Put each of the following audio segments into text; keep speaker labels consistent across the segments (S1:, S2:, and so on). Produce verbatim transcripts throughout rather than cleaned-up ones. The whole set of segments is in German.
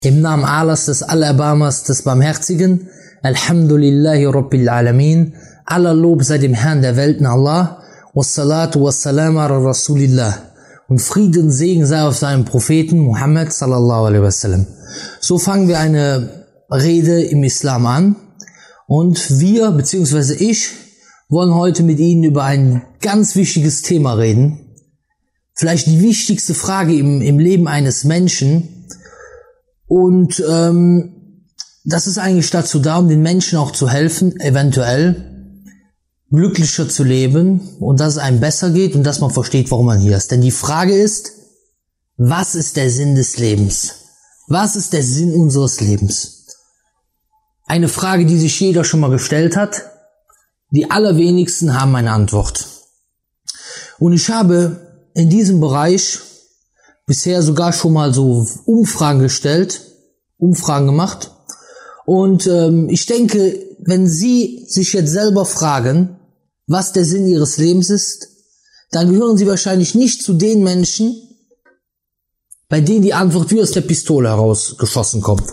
S1: Im Namen Allahs, des Allerbarmers, des Barmherzigen, Alhamdulillahi Rabbil Alamin, aller Lob sei dem Herrn der Welten Allah, wassalatu wassalam ala Rasulillah, und Frieden, Segen sei auf seinem Propheten Muhammad sallallahu alaihi wasallam. So fangen wir eine Rede im Islam an, und wir, beziehungsweise ich, wollen heute mit Ihnen über ein ganz wichtiges Thema reden, vielleicht die wichtigste Frage im, im Leben eines Menschen. Und ähm, das ist eigentlich dazu da, um den Menschen auch zu helfen, eventuell glücklicher zu leben und dass es einem besser geht und dass man versteht, warum man hier ist. Denn die Frage ist, was ist der Sinn des Lebens? Was ist der Sinn unseres Lebens? Eine Frage, die sich jeder schon mal gestellt hat. Die allerwenigsten haben eine Antwort. Und ich habe in diesem Bereich bisher sogar schon mal so Umfragen gestellt, Umfragen gemacht. Und ähm, ich denke, wenn Sie sich jetzt selber fragen, was der Sinn Ihres Lebens ist, dann gehören Sie wahrscheinlich nicht zu den Menschen, bei denen die Antwort wie aus der Pistole herausgeschossen kommt.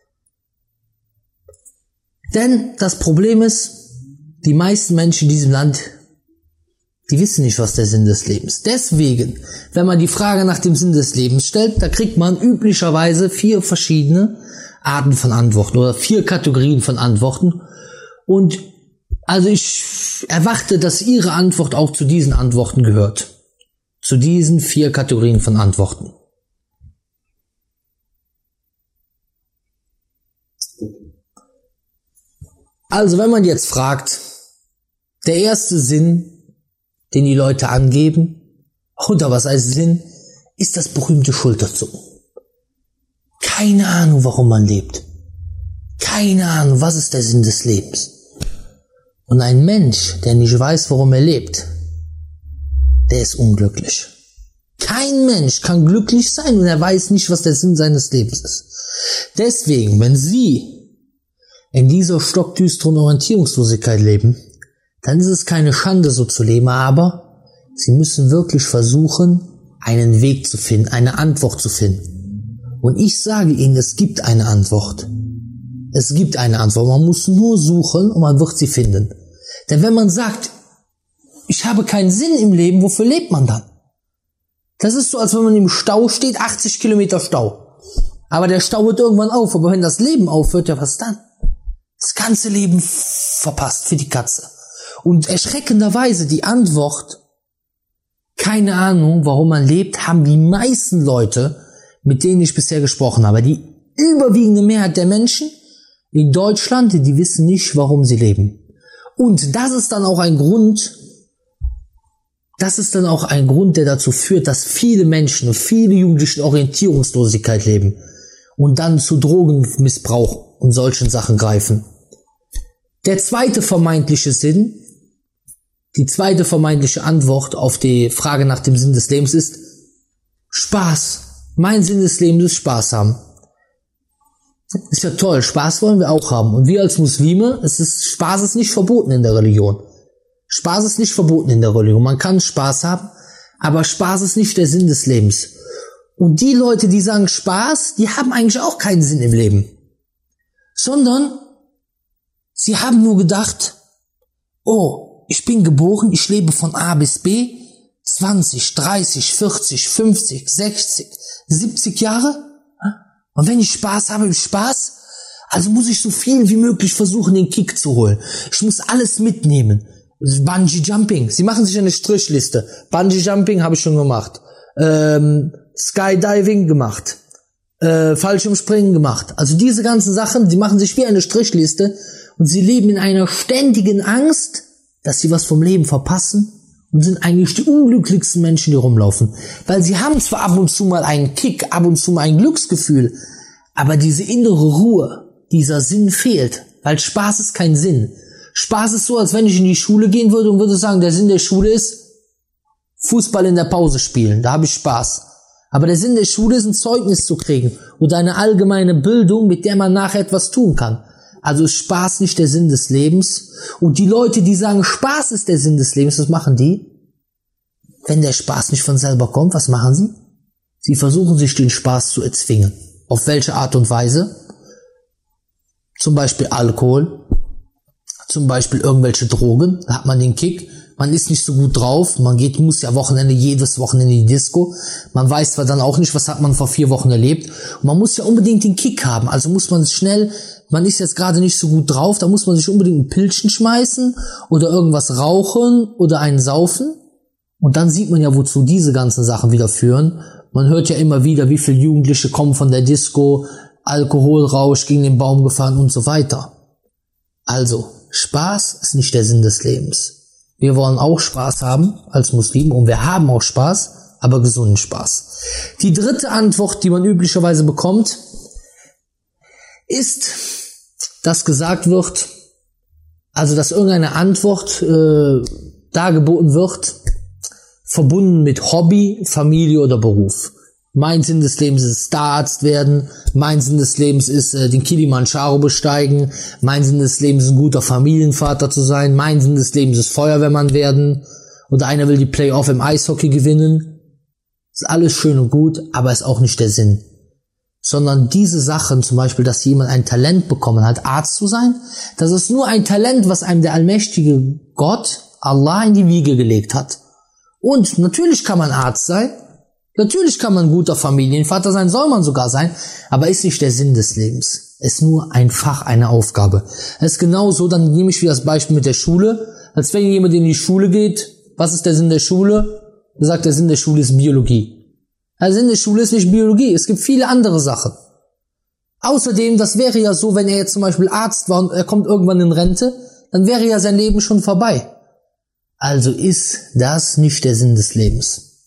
S1: Denn das Problem ist, die meisten Menschen in diesem Land, die wissen nicht, was der Sinn des Lebens ist. Deswegen, wenn man die Frage nach dem Sinn des Lebens stellt, da kriegt man üblicherweise vier verschiedene Arten von Antworten oder vier Kategorien von Antworten. Und also ich erwarte, dass Ihre Antwort auch zu diesen Antworten gehört. Zu diesen vier Kategorien von Antworten. Also wenn man jetzt fragt, der erste Sinn, den die Leute angeben, oder was heißt Sinn, ist das berühmte Schulterzucken. Keine Ahnung, warum man lebt. Keine Ahnung, was ist der Sinn des Lebens. Und ein Mensch, der nicht weiß, warum er lebt, der ist unglücklich. Kein Mensch kann glücklich sein und er weiß nicht, was der Sinn seines Lebens ist. Deswegen, wenn Sie in dieser stockdüsteren Orientierungslosigkeit leben, dann ist es keine Schande, so zu leben, aber Sie müssen wirklich versuchen, einen Weg zu finden, eine Antwort zu finden. Und ich sage Ihnen, es gibt eine Antwort. Es gibt eine Antwort. Man muss nur suchen und man wird sie finden. Denn wenn man sagt, ich habe keinen Sinn im Leben, wofür lebt man dann? Das ist so, als wenn man im Stau steht, achtzig Kilometer Stau. Aber der Stau hört irgendwann auf. Aber wenn das Leben aufhört, ja was dann? Das ganze Leben verpasst für die Katze. Und erschreckenderweise die Antwort, keine Ahnung, warum man lebt, haben die meisten Leute, mit denen ich bisher gesprochen habe, die überwiegende Mehrheit der Menschen in Deutschland, die wissen nicht, warum sie leben. Und das ist dann auch ein Grund, das ist dann auch ein Grund, der dazu führt, dass viele Menschen und viele Jugendliche in Orientierungslosigkeit leben und dann zu Drogenmissbrauch und solchen Sachen greifen. Der zweite vermeintliche Sinn, die zweite vermeintliche Antwort auf die Frage nach dem Sinn des Lebens ist Spaß. Mein Sinn des Lebens ist Spaß haben. Ist ja toll, Spaß wollen wir auch haben. Und wir als Muslime, es ist, Spaß ist nicht verboten in der Religion. Spaß ist nicht verboten in der Religion. Man kann Spaß haben, aber Spaß ist nicht der Sinn des Lebens. Und die Leute, die sagen Spaß, die haben eigentlich auch keinen Sinn im Leben. Sondern sie haben nur gedacht, oh, ich bin geboren, ich lebe von A bis B, zwanzig, dreißig, vierzig, fünfzig, sechzig, siebzig Jahre. Und wenn ich Spaß habe, habe ich Spaß. Also muss ich so viel wie möglich versuchen, den Kick zu holen. Ich muss alles mitnehmen. Bungee Jumping. Sie machen sich eine Strichliste. Bungee Jumping habe ich schon gemacht. Ähm, Skydiving gemacht. Äh, Fallschirmspringen gemacht. Also diese ganzen Sachen, die machen sich wie eine Strichliste. Und sie leben in einer ständigen Angst, dass sie was vom Leben verpassen und sind eigentlich die unglücklichsten Menschen, die rumlaufen. Weil sie haben zwar ab und zu mal einen Kick, ab und zu mal ein Glücksgefühl, aber diese innere Ruhe, dieser Sinn fehlt, weil Spaß ist kein Sinn. Spaß ist so, als wenn ich in die Schule gehen würde und würde sagen, der Sinn der Schule ist Fußball in der Pause spielen, da habe ich Spaß. Aber der Sinn der Schule ist, ein Zeugnis zu kriegen oder eine allgemeine Bildung, mit der man nachher etwas tun kann. Also ist Spaß nicht der Sinn des Lebens. Und die Leute, die sagen, Spaß ist der Sinn des Lebens, was machen die? Wenn der Spaß nicht von selber kommt, was machen sie? Sie versuchen sich den Spaß zu erzwingen. Auf welche Art und Weise? Zum Beispiel Alkohol, zum Beispiel irgendwelche Drogen, da hat man den Kick, man ist nicht so gut drauf, man geht, muss ja Wochenende, jedes Wochenende in die Disco, man weiß zwar dann auch nicht, was hat man vor vier Wochen erlebt, und man muss ja unbedingt den Kick haben, also muss man schnell, man ist jetzt gerade nicht so gut drauf, da muss man sich unbedingt ein Pilzchen schmeißen oder irgendwas rauchen oder einen saufen, und dann sieht man ja, wozu diese ganzen Sachen wieder führen. Man hört ja immer wieder, wie viele Jugendliche kommen von der Disco, Alkoholrausch, gegen den Baum gefahren und so weiter. Also, Spaß ist nicht der Sinn des Lebens. Wir wollen auch Spaß haben als Muslime und wir haben auch Spaß, aber gesunden Spaß. Die dritte Antwort, die man üblicherweise bekommt, ist, dass gesagt wird, also dass irgendeine Antwort äh, dargeboten wird, verbunden mit Hobby, Familie oder Beruf. Mein Sinn des Lebens ist Stararzt werden, mein Sinn des Lebens ist äh, den Kilimanjaro besteigen, mein Sinn des Lebens ist ein guter Familienvater zu sein, mein Sinn des Lebens ist Feuerwehrmann werden, oder einer will die Playoff im Eishockey gewinnen. Ist alles schön und gut, aber ist auch nicht der Sinn. Sondern diese Sachen, zum Beispiel, dass jemand ein Talent bekommen hat, Arzt zu sein, das ist nur ein Talent, was einem der allmächtige Gott, Allah, in die Wiege gelegt hat. Und natürlich kann man Arzt sein, natürlich kann man ein guter Familienvater sein, soll man sogar sein, aber ist nicht der Sinn des Lebens. Ist nur ein Fach, eine Aufgabe. Es ist genauso, dann nehme ich wieder das Beispiel mit der Schule, als wenn jemand in die Schule geht, was ist der Sinn der Schule? Er sagt, der Sinn der Schule ist Biologie. Der Sinn der Schule ist nicht Biologie, es gibt viele andere Sachen. Außerdem, das wäre ja so, wenn er jetzt zum Beispiel Arzt war und er kommt irgendwann in Rente, dann wäre ja sein Leben schon vorbei. Also ist das nicht der Sinn des Lebens.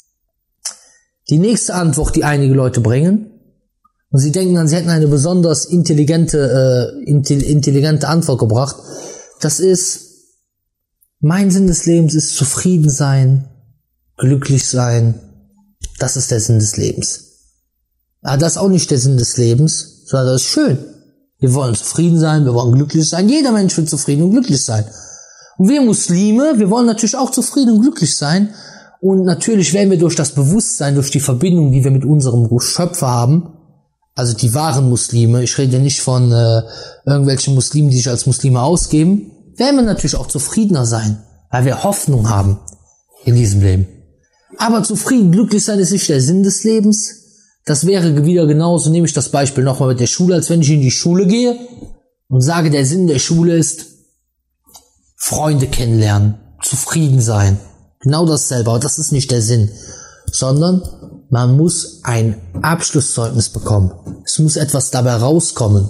S1: Die nächste Antwort, die einige Leute bringen, und sie denken dann, sie hätten eine besonders intelligente, äh, intelligente Antwort gebracht, das ist, mein Sinn des Lebens ist zufrieden sein, glücklich sein, das ist der Sinn des Lebens. Aber das ist auch nicht der Sinn des Lebens, sondern das ist schön. Wir wollen zufrieden sein, wir wollen glücklich sein, jeder Mensch will zufrieden und glücklich sein. Und wir Muslime, wir wollen natürlich auch zufrieden und glücklich sein. Und natürlich werden wir durch das Bewusstsein, durch die Verbindung, die wir mit unserem Schöpfer haben, also die wahren Muslime, ich rede nicht von äh, irgendwelchen Muslimen, die sich als Muslime ausgeben, werden wir natürlich auch zufriedener sein, weil wir Hoffnung haben in diesem Leben. Aber zufrieden, glücklich sein ist nicht der Sinn des Lebens. Das wäre wieder genauso, nehme ich das Beispiel nochmal mit der Schule, als wenn ich in die Schule gehe und sage, der Sinn der Schule ist, Freunde kennenlernen, zufrieden sein. Genau dasselbe, aber das ist nicht der Sinn. Sondern man muss ein Abschlusszeugnis bekommen. Es muss etwas dabei rauskommen.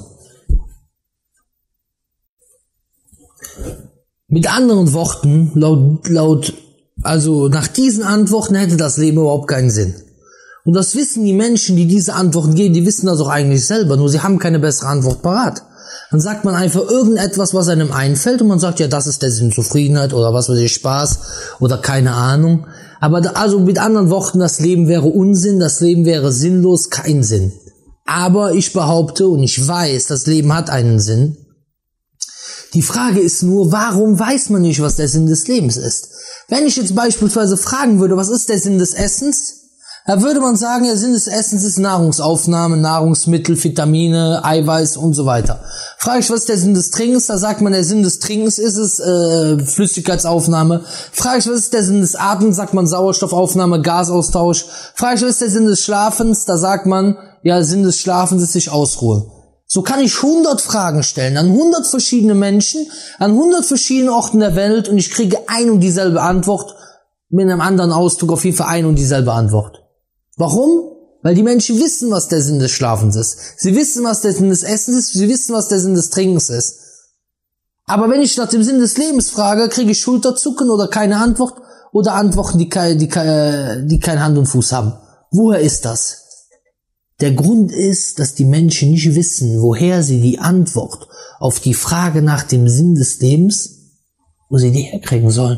S1: Mit anderen Worten, laut, laut, also nach diesen Antworten hätte das Leben überhaupt keinen Sinn. Und das wissen die Menschen, die diese Antworten geben, die wissen das auch eigentlich selber, nur sie haben keine bessere Antwort parat. Dann sagt man einfach irgendetwas, was einem einfällt und man sagt, ja, das ist der Sinn, Zufriedenheit oder was weiß ich, Spaß oder keine Ahnung. Aber da, also mit anderen Worten, das Leben wäre Unsinn, das Leben wäre sinnlos, kein Sinn. Aber ich behaupte und ich weiß, das Leben hat einen Sinn. Die Frage ist nur, warum weiß man nicht, was der Sinn des Lebens ist? Wenn ich jetzt beispielsweise fragen würde, was ist der Sinn des Essens? Da würde man sagen, der Sinn des Essens ist Nahrungsaufnahme, Nahrungsmittel, Vitamine, Eiweiß und so weiter. Frage ich, was ist der Sinn des Trinkens? Da sagt man, der Sinn des Trinkens ist es äh, Flüssigkeitsaufnahme. Frage ich, was ist der Sinn des Atems? Sagt man Sauerstoffaufnahme, Gasaustausch. Frage ich, was ist der Sinn des Schlafens? Da sagt man, ja, der Sinn des Schlafens ist sich ausruhen. So kann ich hundert Fragen stellen an hundert verschiedene Menschen, an hundert verschiedenen Orten der Welt und ich kriege ein und dieselbe Antwort, mit einem anderen Ausdruck auf jeden Fall ein und dieselbe Antwort. Warum? Weil die Menschen wissen, was der Sinn des Schlafens ist. Sie wissen, was der Sinn des Essens ist. Sie wissen, was der Sinn des Trinkens ist. Aber wenn ich nach dem Sinn des Lebens frage, kriege ich Schulterzucken oder keine Antwort oder Antworten, die, kein, die, kein, die kein Hand und Fuß haben. Woher ist das? Der Grund ist, dass die Menschen nicht wissen, woher sie die Antwort auf die Frage nach dem Sinn des Lebens, wo sie die herkriegen sollen.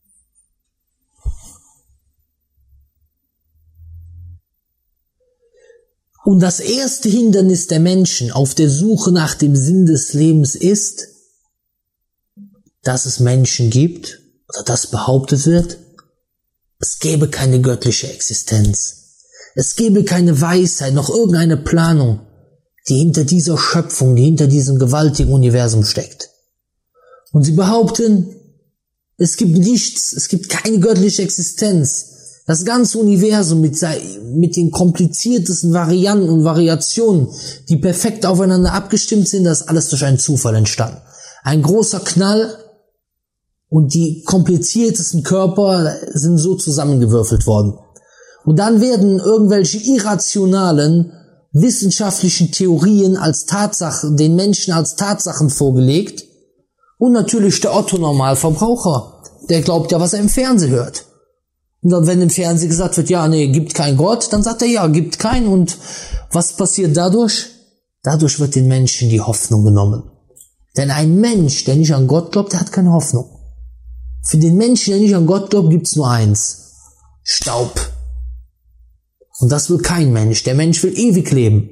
S1: Und das erste Hindernis der Menschen auf der Suche nach dem Sinn des Lebens ist, dass es Menschen gibt, oder dass behauptet wird, es gäbe keine göttliche Existenz. Es gäbe keine Weisheit, noch irgendeine Planung. die hinter dieser Schöpfung, die hinter diesem gewaltigen Universum steckt. Und sie behaupten, es gibt nichts, es gibt keine göttliche Existenz. Das ganze Universum mit, mit den kompliziertesten Varianten und Variationen, die perfekt aufeinander abgestimmt sind, das ist alles durch einen Zufall entstanden. Ein großer Knall und die kompliziertesten Körper sind so zusammengewürfelt worden. Und dann werden irgendwelche irrationalen wissenschaftlichen Theorien als Tatsachen, den Menschen als Tatsachen vorgelegt. Und natürlich der Otto-Normalverbraucher, der glaubt ja, was er im Fernsehen hört. Und dann, wenn im Fernsehen gesagt wird, ja, nee, gibt keinen Gott, dann sagt er, ja, gibt keinen. Und was passiert dadurch? Dadurch wird den Menschen die Hoffnung genommen. Denn ein Mensch, der nicht an Gott glaubt, der hat keine Hoffnung. Für den Menschen, der nicht an Gott glaubt, gibt's nur eins. Staub. Und das will kein Mensch. Der Mensch will ewig leben.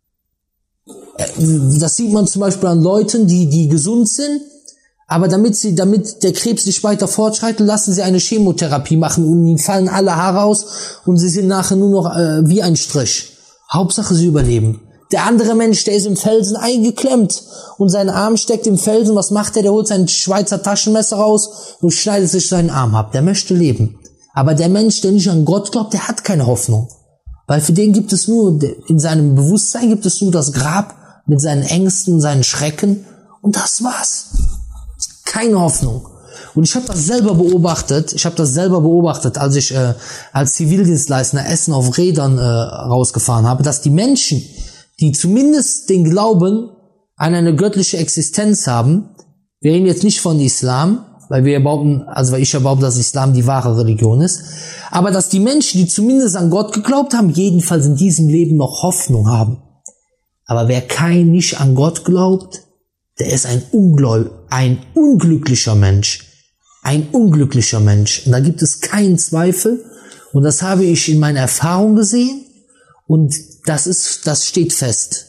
S1: Das sieht man zum Beispiel an Leuten, die, die gesund sind, aber damit sie, damit der Krebs nicht weiter fortschreitet, lassen sie eine Chemotherapie machen und ihnen fallen alle Haare aus und sie sind nachher nur noch äh, wie ein Strich. Hauptsache sie überleben. Der andere Mensch, der ist im Felsen eingeklemmt und sein Arm steckt im Felsen. Was macht er? Der holt sein Schweizer Taschenmesser raus und schneidet sich seinen Arm ab. Der möchte leben. Aber der Mensch, der nicht an Gott glaubt, der hat keine Hoffnung. Weil für den gibt es nur, in seinem Bewusstsein gibt es nur das Grab mit seinen Ängsten, seinen Schrecken und das war's. Keine Hoffnung. Und ich habe das selber beobachtet, ich habe das selber beobachtet, als ich äh, als Zivildienstleister Essen auf Rädern äh, rausgefahren habe, dass die Menschen, die zumindest den Glauben an eine göttliche Existenz haben, wir reden jetzt nicht von Islam, weil wir behaupten, also weil ich ja behaupte, dass Islam die wahre Religion ist, aber dass die Menschen, die zumindest an Gott geglaubt haben, jedenfalls in diesem Leben noch Hoffnung haben. Aber wer kein nicht an Gott glaubt, der ist ein Ungläub, ein unglücklicher Mensch. Ein unglücklicher Mensch. Und da gibt es keinen Zweifel. Und das habe ich in meiner Erfahrung gesehen. Und das ist, das steht fest.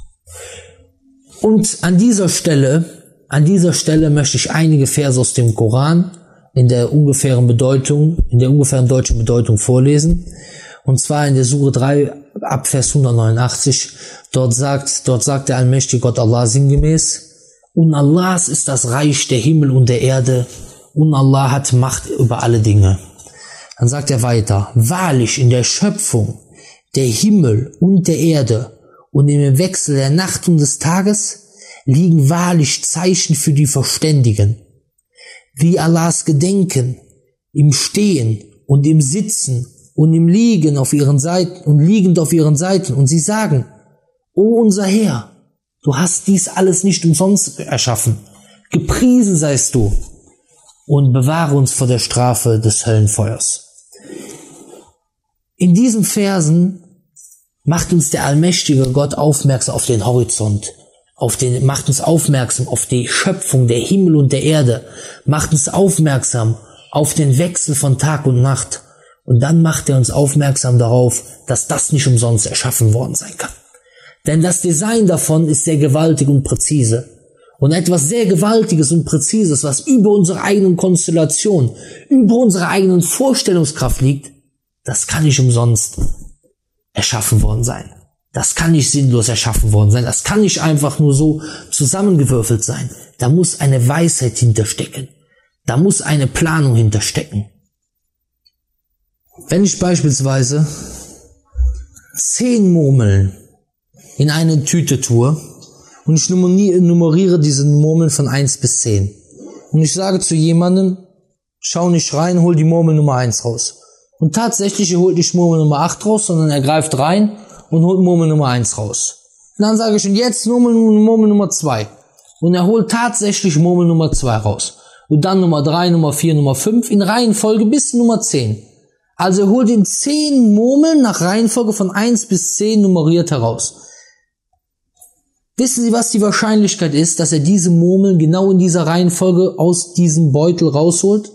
S1: Und an dieser Stelle, an dieser Stelle möchte ich einige Verse aus dem Koran in der ungefähren Bedeutung, in der ungefähren deutschen Bedeutung vorlesen. Und zwar in der Sure drei, ab Vers hundertneunundachtzig. Dort sagt, dort sagt der allmächtige Gott Allah sinngemäß: Und Allahs ist das Reich der Himmel und der Erde, und Allah hat Macht über alle Dinge. Dann sagt er weiter: Wahrlich in der Schöpfung der Himmel und der Erde und im Wechsel der Nacht und des Tages liegen wahrlich Zeichen für die Verständigen, wie Allahs Gedenken im Stehen und im Sitzen und im Liegen auf ihren Seiten und liegend auf ihren Seiten, und sie sagen: O unser Herr, du hast dies alles nicht umsonst erschaffen. Gepriesen seist du und bewahre uns vor der Strafe des Höllenfeuers. In diesen Versen macht uns der allmächtige Gott aufmerksam auf den Horizont, auf den, macht uns aufmerksam auf die Schöpfung der Himmel und der Erde, macht uns aufmerksam auf den Wechsel von Tag und Nacht, und dann macht er uns aufmerksam darauf, dass das nicht umsonst erschaffen worden sein kann. Denn das Design davon ist sehr gewaltig und präzise. Und etwas sehr Gewaltiges und Präzises, was über unsere eigenen Konstellation, über unsere eigenen Vorstellungskraft liegt, das kann nicht umsonst erschaffen worden sein. Das kann nicht sinnlos erschaffen worden sein. Das kann nicht einfach nur so zusammengewürfelt sein. Da muss eine Weisheit hinterstecken. Da muss eine Planung hinterstecken. Wenn ich beispielsweise zehn Murmeln in eine Tüte tue und ich nummeriere diese Murmeln von eins bis zehn und ich sage zu jemandem: Schau nicht rein, hol die Murmel Nummer eins raus. Und tatsächlich, er holt nicht Murmel Nummer acht raus, sondern er greift rein und holt Murmel Nummer eins raus. Und dann sage ich: Und jetzt Murmel, Murmel Nummer zwei. Und er holt tatsächlich Murmel Nummer zwei raus. Und dann Nummer drei, Nummer vier, Nummer fünf, in Reihenfolge bis Nummer zehn. Also er holt in zehn Murmeln nach Reihenfolge von eins bis zehn nummeriert heraus. Wissen Sie, was die Wahrscheinlichkeit ist, dass er diese Murmeln genau in dieser Reihenfolge aus diesem Beutel rausholt?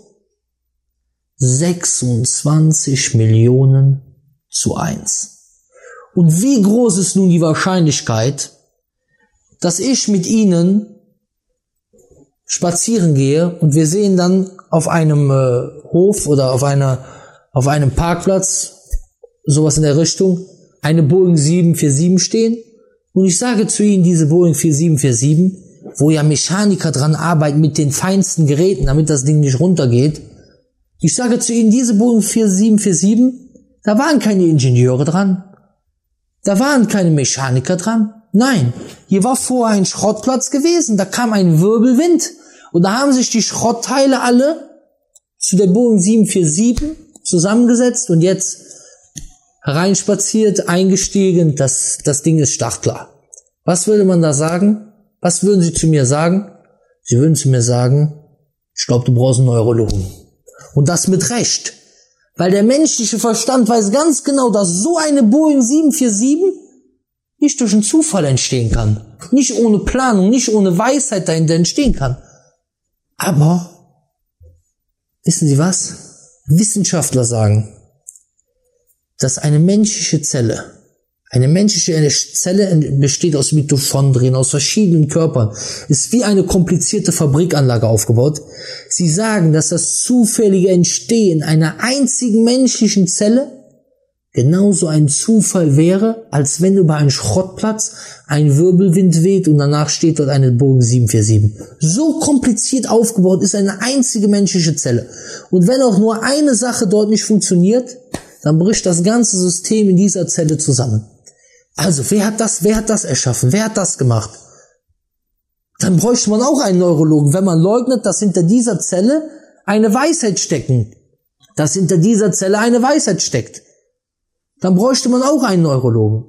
S1: sechsundzwanzig Millionen zu eins. Und wie groß ist nun die Wahrscheinlichkeit, dass ich mit Ihnen spazieren gehe und wir sehen dann auf einem äh, Hof oder auf einer auf einem Parkplatz, sowas in der Richtung, eine Boeing sieben vier sieben stehen, Und ich sage zu Ihnen, diese Boeing vier sieben vier sieben, wo ja Mechaniker dran arbeiten mit den feinsten Geräten, damit das Ding nicht runtergeht. Ich sage zu Ihnen, diese Boeing vier sieben vier sieben, da waren keine Ingenieure dran. Da waren keine Mechaniker dran. Nein, hier war vorher ein Schrottplatz gewesen. Da kam ein Wirbelwind. Und da haben sich die Schrottteile alle zu der Boeing sieben vier sieben zusammengesetzt und jetzt reinspaziert, eingestiegen, das, das Ding ist startklar. Was würde man da sagen? Was würden Sie zu mir sagen? Sie würden zu mir sagen, ich glaube, du brauchst einen Neurologen. Und das mit Recht. Weil der menschliche Verstand weiß ganz genau, dass so eine Boeing sieben vier sieben nicht durch einen Zufall entstehen kann. Nicht ohne Planung, nicht ohne Weisheit dahinter entstehen kann. Aber, wissen Sie was? Wissenschaftler sagen, dass eine menschliche Zelle, eine menschliche Zelle besteht aus Mitochondrien, aus verschiedenen Körpern, ist wie eine komplizierte Fabrikanlage aufgebaut. Sie sagen, dass das zufällige Entstehen einer einzigen menschlichen Zelle genauso ein Zufall wäre, als wenn über einen Schrottplatz ein Wirbelwind weht und danach steht dort eine Boeing sieben vier sieben. So kompliziert aufgebaut ist eine einzige menschliche Zelle. Und wenn auch nur eine Sache dort nicht funktioniert, dann bricht das ganze System in dieser Zelle zusammen. Also, wer hat das, wer hat das erschaffen? Wer hat das gemacht? Dann bräuchte man auch einen Neurologen, wenn man leugnet, dass hinter dieser Zelle eine Weisheit stecken. Dass hinter dieser Zelle eine Weisheit steckt. Dann bräuchte man auch einen Neurologen.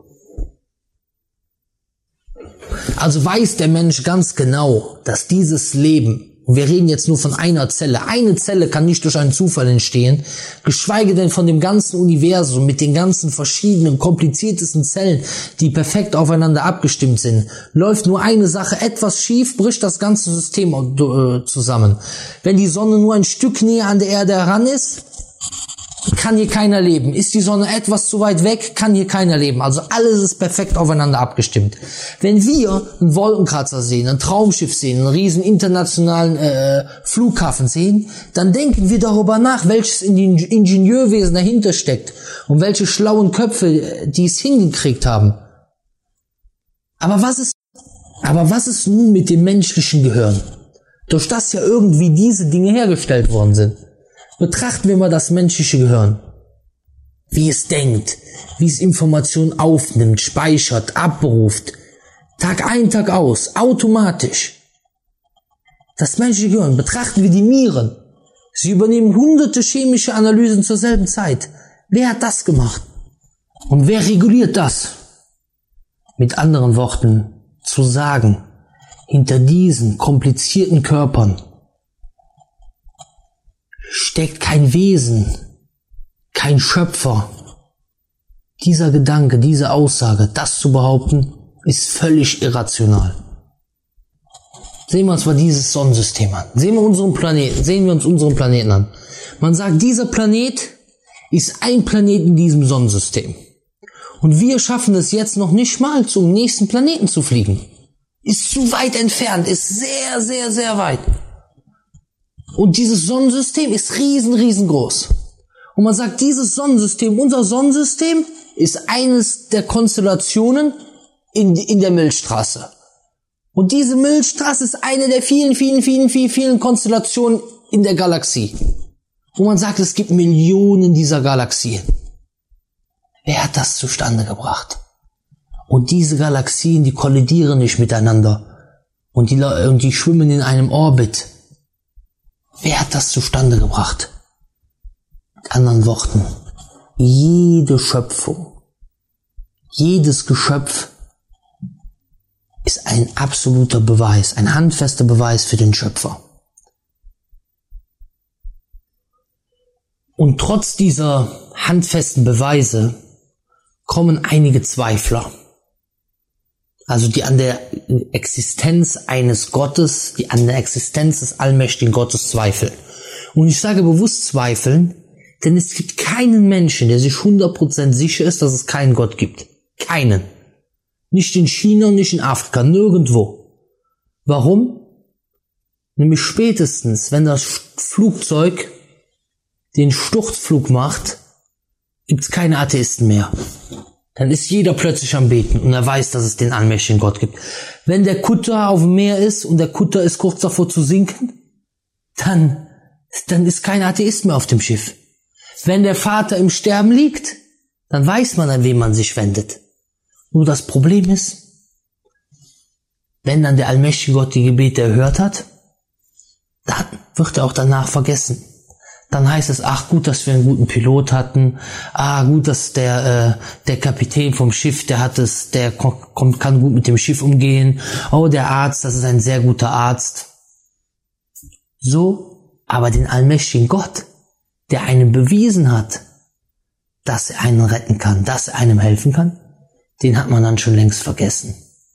S1: Also weiß der Mensch ganz genau, dass dieses Leben, und wir reden jetzt nur von einer Zelle, eine Zelle kann nicht durch einen Zufall entstehen, geschweige denn von dem ganzen Universum mit den ganzen verschiedenen, kompliziertesten Zellen, die perfekt aufeinander abgestimmt sind. Läuft nur eine Sache etwas schief, bricht das ganze System äh, zusammen. Wenn die Sonne nur ein Stück näher an der Erde heran ist, kann hier keiner leben. Ist die Sonne etwas zu weit weg, kann hier keiner leben. Also alles ist perfekt aufeinander abgestimmt. Wenn wir einen Wolkenkratzer sehen, ein Traumschiff sehen, einen riesen internationalen äh, Flughafen sehen, dann denken wir darüber nach, welches in den Ingenieurwesen dahinter steckt und welche schlauen Köpfe die es hingekriegt haben. Aber was ist, aber was ist nun mit dem menschlichen Gehirn? Durch das ja irgendwie diese Dinge hergestellt worden sind. Betrachten wir mal das menschliche Gehirn. Wie es denkt, wie es Informationen aufnimmt, speichert, abruft. Tag ein, Tag aus, automatisch. Das menschliche Gehirn, betrachten wir die Nieren. Sie übernehmen hunderte chemische Analysen zur selben Zeit. Wer hat das gemacht? Und wer reguliert das? Mit anderen Worten, zu sagen, hinter diesen komplizierten Körpern steckt kein Wesen, kein Schöpfer. Dieser Gedanke, diese Aussage, das zu behaupten, ist völlig irrational. Sehen wir uns mal dieses Sonnensystem an. Sehen wir unseren Planeten, sehen wir uns unseren Planeten an. Man sagt, dieser Planet ist ein Planet in diesem Sonnensystem. Und wir schaffen es jetzt noch nicht mal, zum nächsten Planeten zu fliegen. Ist zu weit entfernt, ist sehr, sehr, sehr weit. Und dieses Sonnensystem ist riesen, riesengroß. Und man sagt, dieses Sonnensystem, unser Sonnensystem, ist eines der Konstellationen in, in der Milchstraße. Und diese Milchstraße ist eine der vielen, vielen, vielen, vielen, vielen Konstellationen in der Galaxie. Wo man sagt, es gibt Millionen dieser Galaxien. Wer hat das zustande gebracht? Und diese Galaxien, die kollidieren nicht miteinander. Und die, und die schwimmen in einem Orbit. Wer hat das zustande gebracht? Mit anderen Worten, jede Schöpfung, jedes Geschöpf ist ein absoluter Beweis, ein handfester Beweis für den Schöpfer. Und trotz dieser handfesten Beweise kommen einige Zweifler. Also die an der Existenz eines Gottes, die an der Existenz des allmächtigen Gottes zweifeln. Und ich sage bewusst zweifeln, denn es gibt keinen Menschen, der sich hundert Prozent sicher ist, dass es keinen Gott gibt. Keinen. Nicht in China und nicht in Afrika, nirgendwo. Warum? Nämlich spätestens, wenn das Flugzeug den Sturzflug macht, gibt's keine Atheisten mehr. dann ist jeder plötzlich am Beten und er weiß, dass es den allmächtigen Gott gibt. Wenn der Kutter auf dem Meer ist und der Kutter ist kurz davor zu sinken, dann, dann ist kein Atheist mehr auf dem Schiff. Wenn der Vater im Sterben liegt, dann weiß man, an wen man sich wendet. Nur das Problem ist, wenn dann der allmächtige Gott die Gebete erhört hat, dann wird er auch danach vergessen. Dann heißt es, ach gut, dass wir einen guten Pilot hatten, ah gut, dass der äh, der Kapitän vom Schiff, der hat es, der kommt, kann gut mit dem Schiff umgehen. Oh, der Arzt, das ist ein sehr guter Arzt. So, aber den allmächtigen Gott, der einem bewiesen hat, dass er einen retten kann, dass er einem helfen kann, den hat man dann schon längst vergessen.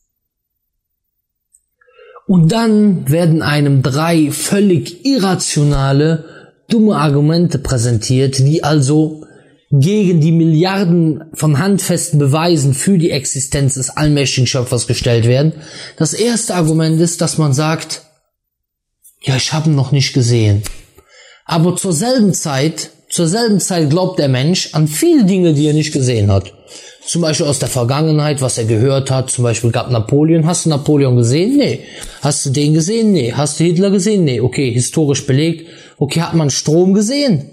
S1: Und dann werden einem drei völlig irrationale, dumme Argumente präsentiert, die also gegen die Milliarden von handfesten Beweisen für die Existenz des allmächtigen Schöpfers gestellt werden. Das erste Argument ist, dass man sagt, ja, ich habe ihn noch nicht gesehen. Aber zur selben Zeit, zur selben Zeit glaubt der Mensch an viele Dinge, die er nicht gesehen hat. Zum Beispiel aus der Vergangenheit, was er gehört hat. Zum Beispiel gab Napoleon. Hast du Napoleon gesehen? Nee. Hast du den gesehen? Nee. Hast du Hitler gesehen? Nee. Okay, historisch belegt. Okay, hat man Strom gesehen?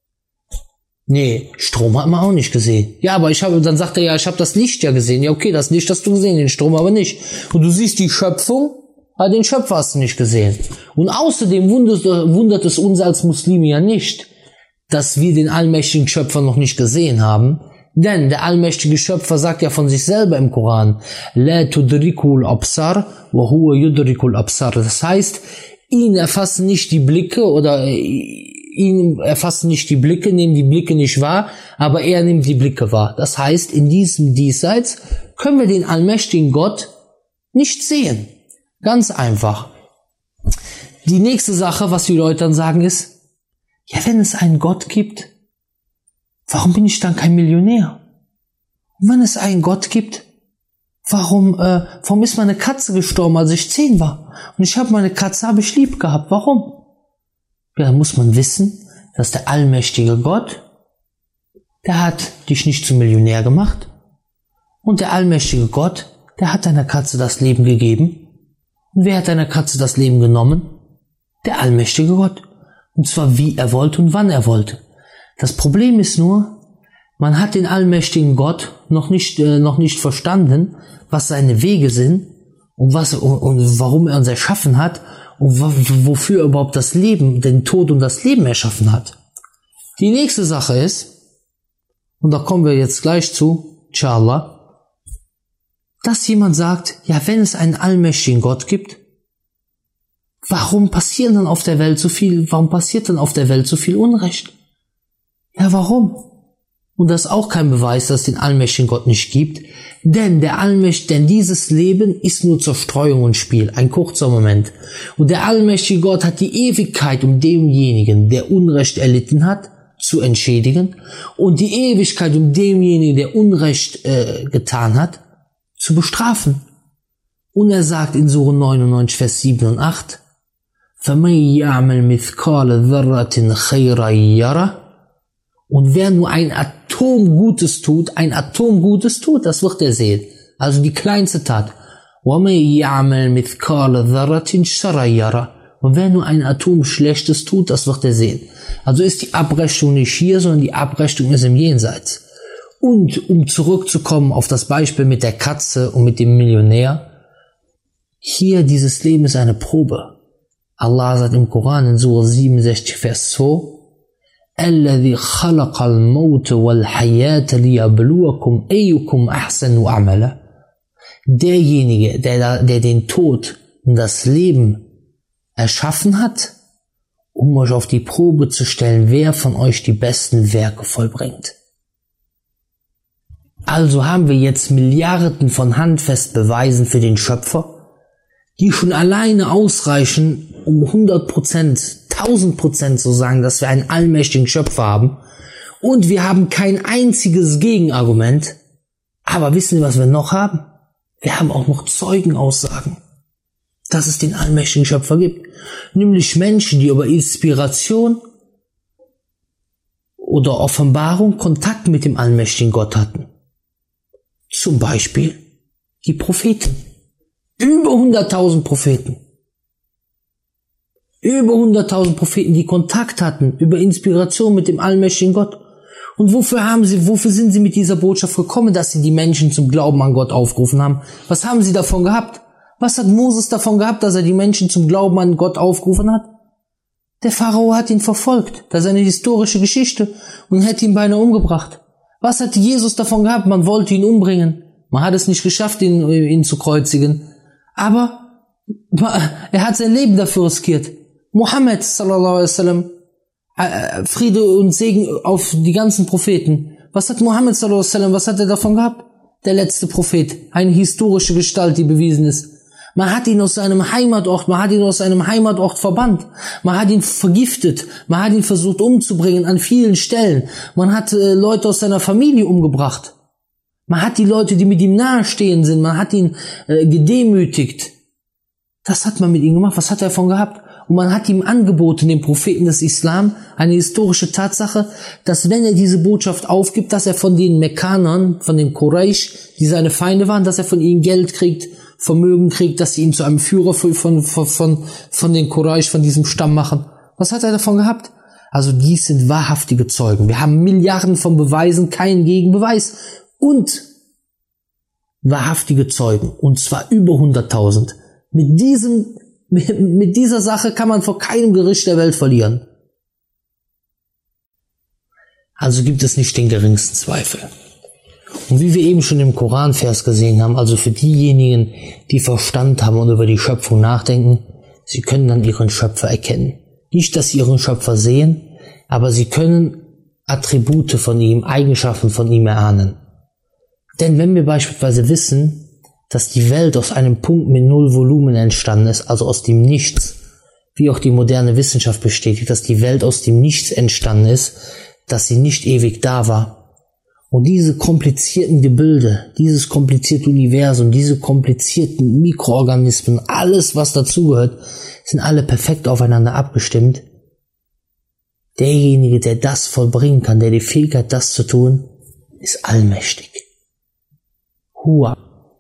S1: Nee, Strom hat man auch nicht gesehen. Ja, aber ich habe, dann sagt er, ja, ich habe das Licht ja gesehen. Ja, okay, das Licht hast du gesehen, den Strom aber nicht. Und du siehst die Schöpfung, aber den Schöpfer hast du nicht gesehen. Und außerdem wundert, wundert es uns als Muslime ja nicht, dass wir den allmächtigen Schöpfer noch nicht gesehen haben. Denn der allmächtige Schöpfer sagt ja von sich selber im Koran, La tudrikul absar, wa huwa yudrikul absar. Das heißt, ihn erfassen nicht die Blicke oder ihn erfassen nicht die Blicke, nehmen die Blicke nicht wahr, aber er nimmt die Blicke wahr. Das heißt, in diesem Diesseits können wir den allmächtigen Gott nicht sehen. Ganz einfach. Die nächste Sache, was die Leute dann sagen, ist, ja, wenn es einen Gott gibt, warum bin ich dann kein Millionär? Und wenn es einen Gott gibt, warum, äh, warum ist meine Katze gestorben, als ich zehn war? Und ich habe meine Katze, habe ich lieb gehabt. Warum? Ja, da muss man wissen, dass der allmächtige Gott, der hat dich nicht zum Millionär gemacht. Und der allmächtige Gott, der hat deiner Katze das Leben gegeben. Und wer hat deiner Katze das Leben genommen? Der allmächtige Gott. Und zwar wie er wollte und wann er wollte. Das Problem ist nur, man hat den allmächtigen Gott noch nicht, äh, noch nicht verstanden, was seine Wege sind und, was, und, und warum er uns erschaffen hat und w- wofür er überhaupt das Leben, den Tod und das Leben erschaffen hat. Die nächste Sache ist, und da kommen wir jetzt gleich zu, inshallah, dass jemand sagt, ja, wenn es einen allmächtigen Gott gibt, warum passiert dann auf der Welt so viel, warum passiert dann auf der Welt so viel Unrecht? Ja, warum? Und das ist auch kein Beweis, dass es den allmächtigen Gott nicht gibt, denn der Allmächtige, denn dieses Leben ist nur Zerstreuung und Spiel, ein kurzer Moment. Und der allmächtige Gott hat die Ewigkeit, um demjenigen, der Unrecht erlitten hat, zu entschädigen und die Ewigkeit, um demjenigen, der Unrecht äh, getan hat, zu bestrafen. Und er sagt in Sure neunundneunzig, Vers sieben und acht, فَمَنْ يَعْمَلْ مِثْقَالَ ذَرَّةٍ خَيْرًا يَرَهُ. Und wer nur ein Atom Gutes tut, ein Atom Gutes tut, das wird er sehen. Also die kleinste Tat. وَمَنْ يَعْمَلْ مِثْقَالَ ذَرَّةٍ شَرًّا يَرَهُ. Und wer nur ein Atom Schlechtes tut, das wird er sehen. Also ist die Abrechnung nicht hier, sondern die Abrechnung ist im Jenseits. Und um zurückzukommen auf das Beispiel mit der Katze und mit dem Millionär, hier dieses Leben ist eine Probe. Allah sagt im Koran in Sure siebenundsechzig, Vers zwei, الذي خلق الموت والحياة ليبلوكم أيكم أحسن عملا. Derjenige, der, der den Tod und das Leben erschaffen hat, um euch auf die Probe zu stellen, wer von euch die besten Werke vollbringt. Also haben wir jetzt Milliarden von handfesten Beweisen für den Schöpfer, die schon alleine ausreichen, um hundert Prozent, tausend Prozent zu sagen, dass wir einen allmächtigen Schöpfer haben. Und wir haben kein einziges Gegenargument. Aber wissen Sie, was wir noch haben? Wir haben auch noch Zeugenaussagen, dass es den allmächtigen Schöpfer gibt. Nämlich Menschen, die über Inspiration oder Offenbarung Kontakt mit dem allmächtigen Gott hatten. Zum Beispiel die Propheten. Über hunderttausend Propheten. Über hunderttausend Propheten, die Kontakt hatten, über Inspiration mit dem allmächtigen Gott. Und wofür haben sie, wofür sind sie mit dieser Botschaft gekommen, dass sie die Menschen zum Glauben an Gott aufgerufen haben? Was haben sie davon gehabt? Was hat Moses davon gehabt, dass er die Menschen zum Glauben an Gott aufgerufen hat? Der Pharao hat ihn verfolgt. Das ist eine historische Geschichte und hätte ihn beinahe umgebracht. Was hat Jesus davon gehabt? Man wollte ihn umbringen. Man hat es nicht geschafft, ihn, ihn zu kreuzigen. Aber er hat sein Leben dafür riskiert. Mohammed sallallahu alaihi wasallam, Friede und Segen auf die ganzen Propheten. Was hat Mohammed sallallahu alaihi wasallam, was hat er davon gehabt? Der letzte Prophet, eine historische Gestalt, die bewiesen ist. Man hat ihn aus seinem Heimatort, man hat ihn aus seinem Heimatort verbannt. Man hat ihn vergiftet, man hat ihn versucht umzubringen an vielen Stellen. Man hat äh, Leute aus seiner Familie umgebracht. Man hat die Leute, die mit ihm nahestehen sind, man hat ihn äh, gedemütigt. Das hat man mit ihm gemacht. Was hat er davon gehabt? Und man hat ihm angeboten, dem Propheten des Islam, eine historische Tatsache, dass wenn er diese Botschaft aufgibt, dass er von den Mekkanern, von den Quraysh, die seine Feinde waren, dass er von ihnen Geld kriegt, Vermögen kriegt, dass sie ihn zu einem Führer von, von, von, von den Quraysh, von diesem Stamm machen. Was hat er davon gehabt? Also dies sind wahrhaftige Zeugen. Wir haben Milliarden von Beweisen, keinen Gegenbeweis. Und wahrhaftige Zeugen. Und zwar über hunderttausend. Mit diesem, mit dieser Sache kann man vor keinem Gericht der Welt verlieren. Also gibt es nicht den geringsten Zweifel. Und wie wir eben schon im Koranvers gesehen haben, also für diejenigen, die Verstand haben und über die Schöpfung nachdenken, sie können dann ihren Schöpfer erkennen. Nicht, dass sie ihren Schöpfer sehen, aber sie können Attribute von ihm, Eigenschaften von ihm erahnen. Denn wenn wir beispielsweise wissen, dass die Welt aus einem Punkt mit null Volumen entstanden ist, also aus dem Nichts, wie auch die moderne Wissenschaft bestätigt, dass die Welt aus dem Nichts entstanden ist, dass sie nicht ewig da war. Und diese komplizierten Gebilde, dieses komplizierte Universum, diese komplizierten Mikroorganismen, alles was dazugehört, sind alle perfekt aufeinander abgestimmt. Derjenige, der das vollbringen kann, der die Fähigkeit, das zu tun, ist allmächtig. Hua.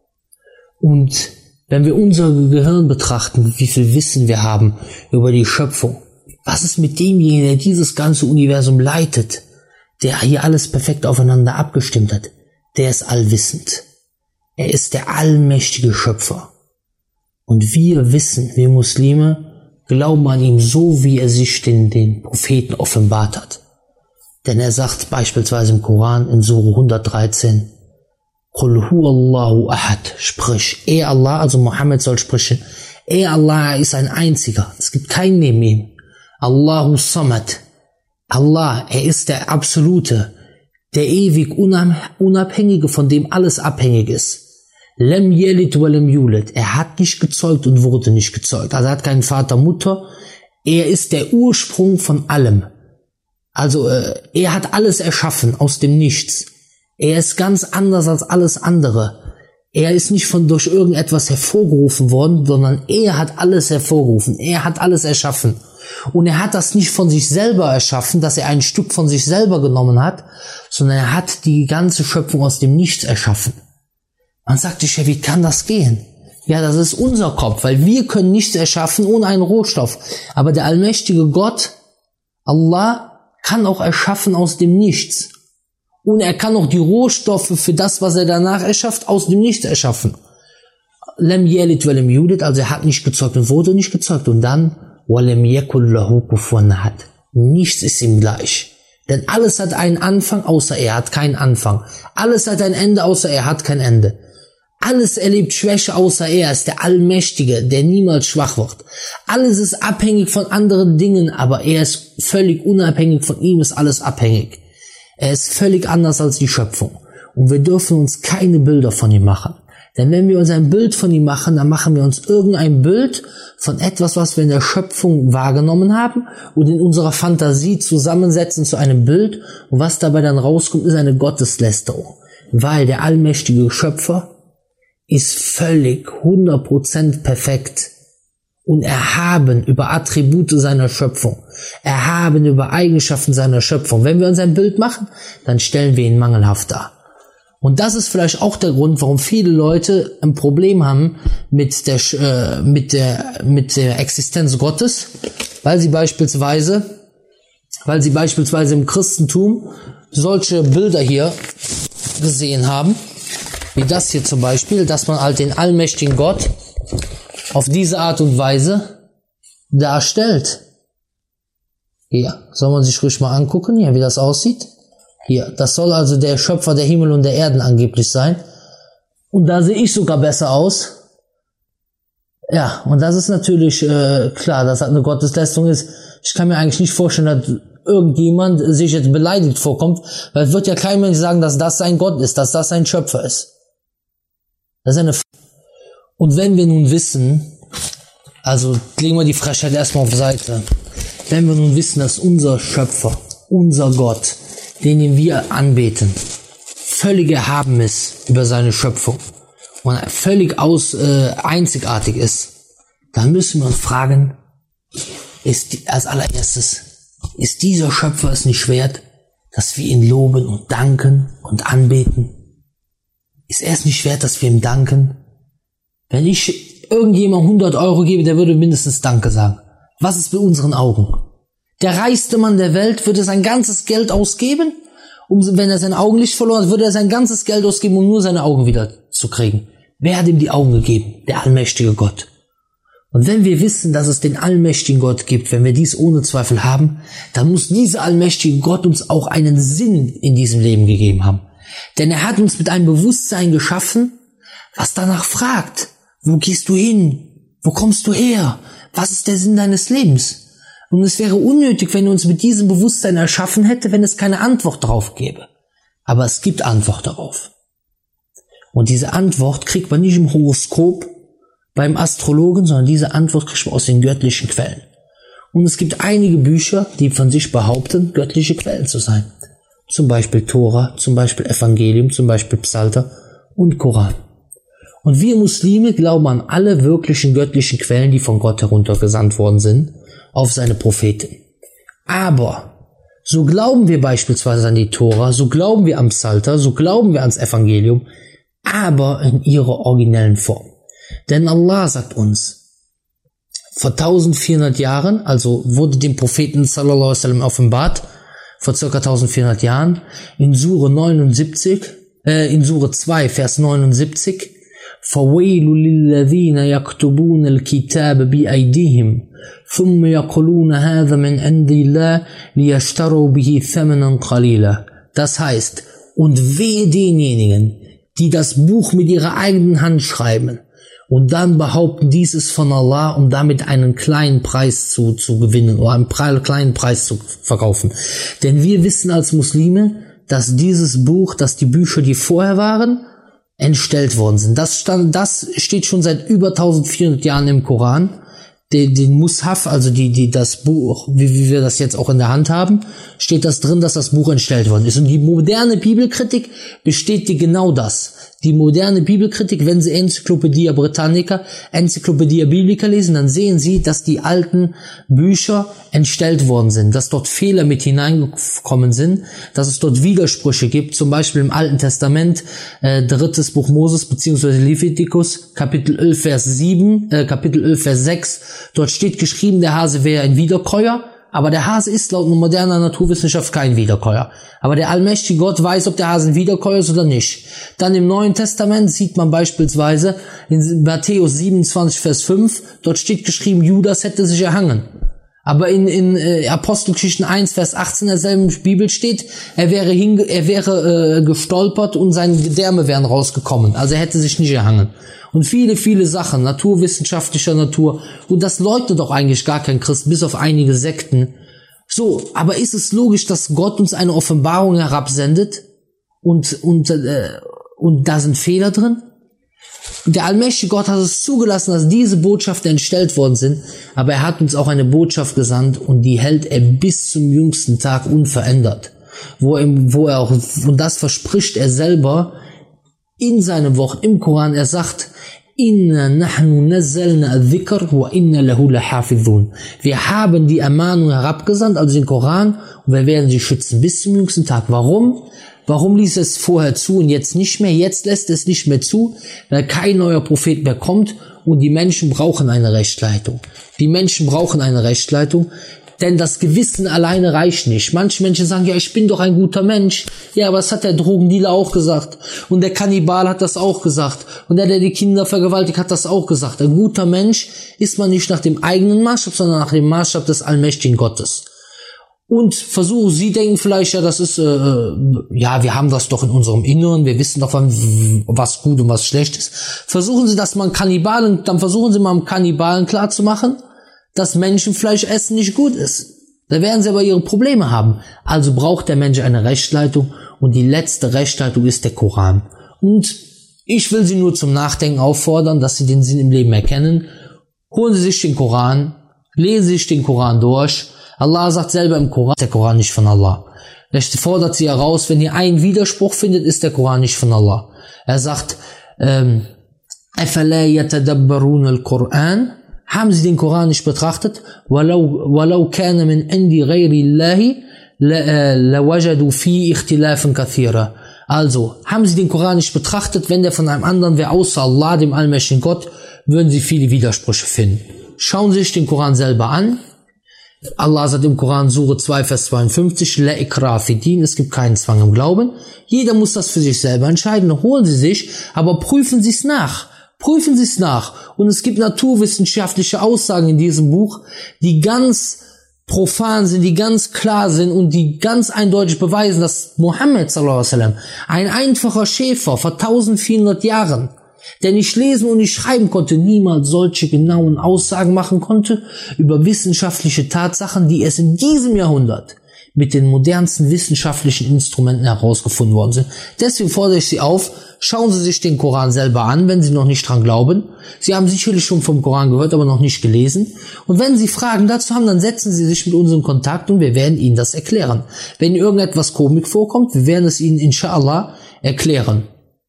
S1: Und wenn wir unser Gehirn betrachten, wie viel Wissen wir haben über die Schöpfung, was ist mit demjenigen, der dieses ganze Universum leitet, der hier alles perfekt aufeinander abgestimmt hat, der ist allwissend. Er ist der allmächtige Schöpfer. Und wir wissen, wir Muslime, glauben an ihm so, wie er sich den, den Propheten offenbart hat. Denn er sagt beispielsweise im Koran in Sure hundertdreizehn, Qul huwallahu ahad, sprich, er Allah, also Mohammed soll sprechen, er Allah ist ein einziger, es gibt keinen neben ihm. Allahu Samad, Allah, er ist der Absolute, der ewig Unabhängige, von dem alles abhängig ist. Lem yelid wa lem yulad, er hat nicht gezeugt und wurde nicht gezeugt, also er hat keinen Vater, Mutter, er ist der Ursprung von allem. Also äh, er hat alles erschaffen aus dem Nichts. Er ist ganz anders als alles andere. Er ist nicht von durch irgendetwas hervorgerufen worden, sondern er hat alles hervorgerufen. Er hat alles erschaffen. Und er hat das nicht von sich selber erschaffen, dass er ein Stück von sich selber genommen hat, sondern er hat die ganze Schöpfung aus dem Nichts erschaffen. Man sagt sich ja, wie kann das gehen? Ja, das ist unser Kopf, weil wir können nichts erschaffen ohne einen Rohstoff. Aber der allmächtige Gott, Allah, kann auch erschaffen aus dem Nichts. Und er kann auch die Rohstoffe für das, was er danach erschafft, aus dem Nichts erschaffen. Lem yelid wa lem yulad, also er hat nicht gezeugt und wurde nicht gezeugt. Und dann, wa lam yakul lahu kufuwan ahad. Nichts ist ihm gleich. Denn alles hat einen Anfang, außer er hat keinen Anfang. Alles hat ein Ende, außer er hat kein Ende. Alles erlebt Schwäche, außer er ist der Allmächtige, der niemals schwach wird. Alles ist abhängig von anderen Dingen, aber er ist völlig unabhängig, von ihm ist alles abhängig. Er ist völlig anders als die Schöpfung. Und wir dürfen uns keine Bilder von ihm machen. Denn wenn wir uns ein Bild von ihm machen, dann machen wir uns irgendein Bild von etwas, was wir in der Schöpfung wahrgenommen haben und in unserer Fantasie zusammensetzen zu einem Bild. Und was dabei dann rauskommt, ist eine Gotteslästerung. Weil der allmächtige Schöpfer ist völlig hundert Prozent perfekt und erhaben über Attribute seiner Schöpfung, erhaben über Eigenschaften seiner Schöpfung. Wenn wir uns ein Bild machen, dann stellen wir ihn mangelhaft dar. Und das ist vielleicht auch der Grund, warum viele Leute ein Problem haben mit der, äh, mit der, mit der Existenz Gottes, weil sie beispielsweise, weil sie beispielsweise im Christentum solche Bilder hier gesehen haben, wie das hier zum Beispiel, dass man halt den allmächtigen Gott auf diese Art und Weise darstellt. Hier, soll man sich ruhig mal angucken, hier, wie das aussieht. Hier, das soll also der Schöpfer der Himmel und der Erden angeblich sein. Und da sehe ich sogar besser aus. Ja, und das ist natürlich äh, klar, dass das eine Gotteslästerung ist. Ich kann mir eigentlich nicht vorstellen, dass irgendjemand sich jetzt beleidigt vorkommt, weil es wird ja kein Mensch sagen, dass das sein Gott ist, dass das sein Schöpfer ist. Das ist eine F- Und wenn wir nun wissen, also legen wir die Frechheit erstmal auf Seite, wenn wir nun wissen, dass unser Schöpfer, unser Gott, den wir anbeten, völlig erhaben ist über seine Schöpfung und völlig aus, äh, einzigartig ist, dann müssen wir uns fragen, ist die, als allererstes, ist dieser Schöpfer es nicht wert, dass wir ihn loben und danken und anbeten? Ist er es nicht wert, dass wir ihm danken? Wenn ich irgendjemand hundert Euro gebe, der würde mindestens Danke sagen. Was ist bei unseren Augen? Der reichste Mann der Welt würde sein ganzes Geld ausgeben, um, wenn er sein Augenlicht verloren hat, würde er sein ganzes Geld ausgeben, um nur seine Augen wieder zu kriegen. Wer hat ihm die Augen gegeben? Der allmächtige Gott. Und wenn wir wissen, dass es den allmächtigen Gott gibt, wenn wir dies ohne Zweifel haben, dann muss dieser allmächtige Gott uns auch einen Sinn in diesem Leben gegeben haben. Denn er hat uns mit einem Bewusstsein geschaffen, was danach fragt, wo gehst du hin? Wo kommst du her? Was ist der Sinn deines Lebens? Und es wäre unnötig, wenn er uns mit diesem Bewusstsein erschaffen hätte, wenn es keine Antwort darauf gäbe. Aber es gibt Antwort darauf. Und diese Antwort kriegt man nicht im Horoskop, beim Astrologen, sondern diese Antwort kriegt man aus den göttlichen Quellen. Und es gibt einige Bücher, die von sich behaupten, göttliche Quellen zu sein. Zum Beispiel Tora, zum Beispiel Evangelium, zum Beispiel Psalter und Koran. Und wir Muslime glauben an alle wirklichen göttlichen Quellen, die von Gott heruntergesandt worden sind, auf seine Propheten. Aber so glauben wir beispielsweise an die Tora, so glauben wir am Psalter, so glauben wir ans Evangelium, aber in ihrer originellen Form. Denn Allah sagt uns, vor eintausendvierhundert Jahren, also wurde dem Propheten sallallahu alaihi wasallam offenbart, vor circa eintausendvierhundert Jahren, in Sure neunundsiebzig, äh, in Sure zwei, Vers neunundsiebzig, فَوَيْلُ لِلَّذِينَ يَكْتُبُونَ الْكِتَابَ بِأَيْدِيهِمْ ثُمَّ يَقُولُونَ هَذَا مِنْ عِنْدِ اللَّهِ لِيَشْتَرُوا بِهِ ثَمَنًا قَلِيلًا. Das heißt, und wehe denjenigen, die das Buch mit ihrer eigenen Hand schreiben und dann behaupten, dies ist von Allah, um damit einen kleinen Preis zu, zu gewinnen oder einen pre- kleinen Preis zu verkaufen. Denn wir wissen als Muslime, dass dieses Buch, dass die Bücher, die vorher waren, entstellt worden sind. Das stand, das steht schon seit über eintausendvierhundert Jahren im Koran. Den, den Mushaf, also die, die, das Buch, wie, wie wir das jetzt auch in der Hand haben, steht das drin, dass das Buch entstellt worden ist. Und die moderne Bibelkritik bestätigt genau das. Die moderne Bibelkritik, wenn Sie Enzyklopädie Britannica, Enzyklopädie Biblica lesen, dann sehen Sie, dass die alten Bücher entstellt worden sind, dass dort Fehler mit hineingekommen sind, dass es dort Widersprüche gibt, zum Beispiel im Alten Testament, äh, drittes Buch Moses, beziehungsweise Levitikus, Kapitel elf, Vers sieben, äh, Kapitel elf, Vers sechs, dort steht geschrieben, der Hase wäre ein Wiederkäuer, aber der Hase ist laut moderner Naturwissenschaft kein Wiederkäuer. Aber der allmächtige Gott weiß, ob der Hase ein Wiederkäuer ist oder nicht. Dann im Neuen Testament sieht man beispielsweise in Matthäus siebenundzwanzig, Vers fünf, dort steht geschrieben, Judas hätte sich erhangen. Aber in, in äh, Apostelgeschichten eins, Vers achtzehn derselben Bibel steht, er wäre, hinge- er wäre äh, gestolpert und seine Gedärme wären rausgekommen. Also er hätte sich nicht erhangen. Und viele, viele Sachen, naturwissenschaftlicher Natur. Und das leugnet doch eigentlich gar kein Christ, bis auf einige Sekten. So, aber ist es logisch, dass Gott uns eine Offenbarung herabsendet und, und, äh, und da sind Fehler drin? Der allmächtige Gott hat es zugelassen, dass diese Botschaften entstellt worden sind, aber er hat uns auch eine Botschaft gesandt und die hält er bis zum jüngsten Tag unverändert. Wo er, wo er auch, und das verspricht er selber in seinem Wort, im Koran, er sagt, Inna nahnu nazzalna adh-dhikr wa inna lahu lahafidhun. Wir haben die Ermahnung herabgesandt, also den Koran, und wir werden sie schützen bis zum jüngsten Tag. Warum? Warum ließ es vorher zu und jetzt nicht mehr? Jetzt lässt es nicht mehr zu, weil kein neuer Prophet mehr kommt und die Menschen brauchen eine Rechtsleitung. Die Menschen brauchen eine Rechtsleitung, denn das Gewissen alleine reicht nicht. Manche Menschen sagen, ja, ich bin doch ein guter Mensch. Ja, aber das hat der Drogendealer auch gesagt. Und der Kannibal hat das auch gesagt. Und der, der die Kinder vergewaltigt, hat das auch gesagt. Ein guter Mensch ist man nicht nach dem eigenen Maßstab, sondern nach dem Maßstab des allmächtigen Gottes. Und versuchen, Sie denken vielleicht, ja, das ist, äh, ja, wir haben das doch in unserem Inneren, wir wissen doch, was gut und was schlecht ist. Versuchen Sie das mal einem Kannibalen, dann versuchen Sie mal einem Kannibalen klarzumachen, dass Menschenfleisch essen nicht gut ist. Da werden sie aber ihre Probleme haben. Also braucht der Mensch eine Rechtsleitung und die letzte Rechtsleitung ist der Koran. Und ich will Sie nur zum Nachdenken auffordern, dass Sie den Sinn im Leben erkennen. Holen Sie sich den Koran, lesen Sie sich den Koran durch. Allah sagt selber im Koran, der Koran nicht von Allah. Er fordert Sie heraus, wenn ihr einen Widerspruch findet, ist der Koran nicht von Allah. Er sagt, ähm, أَفَلَا يَتَدَبَّرُونَ الْقُرْآنَ Haben Sie den Koran nicht betrachtet? وَلَوْ كَانَ مِنْ عِنْدِ غَيْرِ اللَّهِ لَوَجَدُوا فِيهِ اخْتِلَافًا كَثِيرًا Also, haben Sie den Koran nicht betrachtet, wenn der von einem anderen wäre, außer Allah, dem allmächtigen Gott, würden Sie viele Widersprüche finden. Schauen Sie sich den Koran selber an. Allah sagt im Koran, Sure zwei, Vers zweiundfünfzig, La ikra fi din, es gibt keinen Zwang im Glauben. Jeder muss das für sich selber entscheiden. Holen Sie sich, aber prüfen Sie es nach. Prüfen Sie es nach. Und es gibt naturwissenschaftliche Aussagen in diesem Buch, die ganz profan sind, die ganz klar sind und die ganz eindeutig beweisen, dass Mohammed sallallahu alaihi wasallam, ein einfacher Schäfer vor eintausendvierhundert Jahren, der nicht lesen und nicht schreiben konnte, niemals solche genauen Aussagen machen konnte über wissenschaftliche Tatsachen, die erst in diesem Jahrhundert mit den modernsten wissenschaftlichen Instrumenten herausgefunden worden sind. Deswegen fordere ich Sie auf, schauen Sie sich den Koran selber an, wenn Sie noch nicht dran glauben. Sie haben sicherlich schon vom Koran gehört, aber noch nicht gelesen. Und wenn Sie Fragen dazu haben, dann setzen Sie sich mit uns in Kontakt und wir werden Ihnen das erklären. Wenn irgendetwas Komik vorkommt, wir werden es Ihnen inshallah erklären.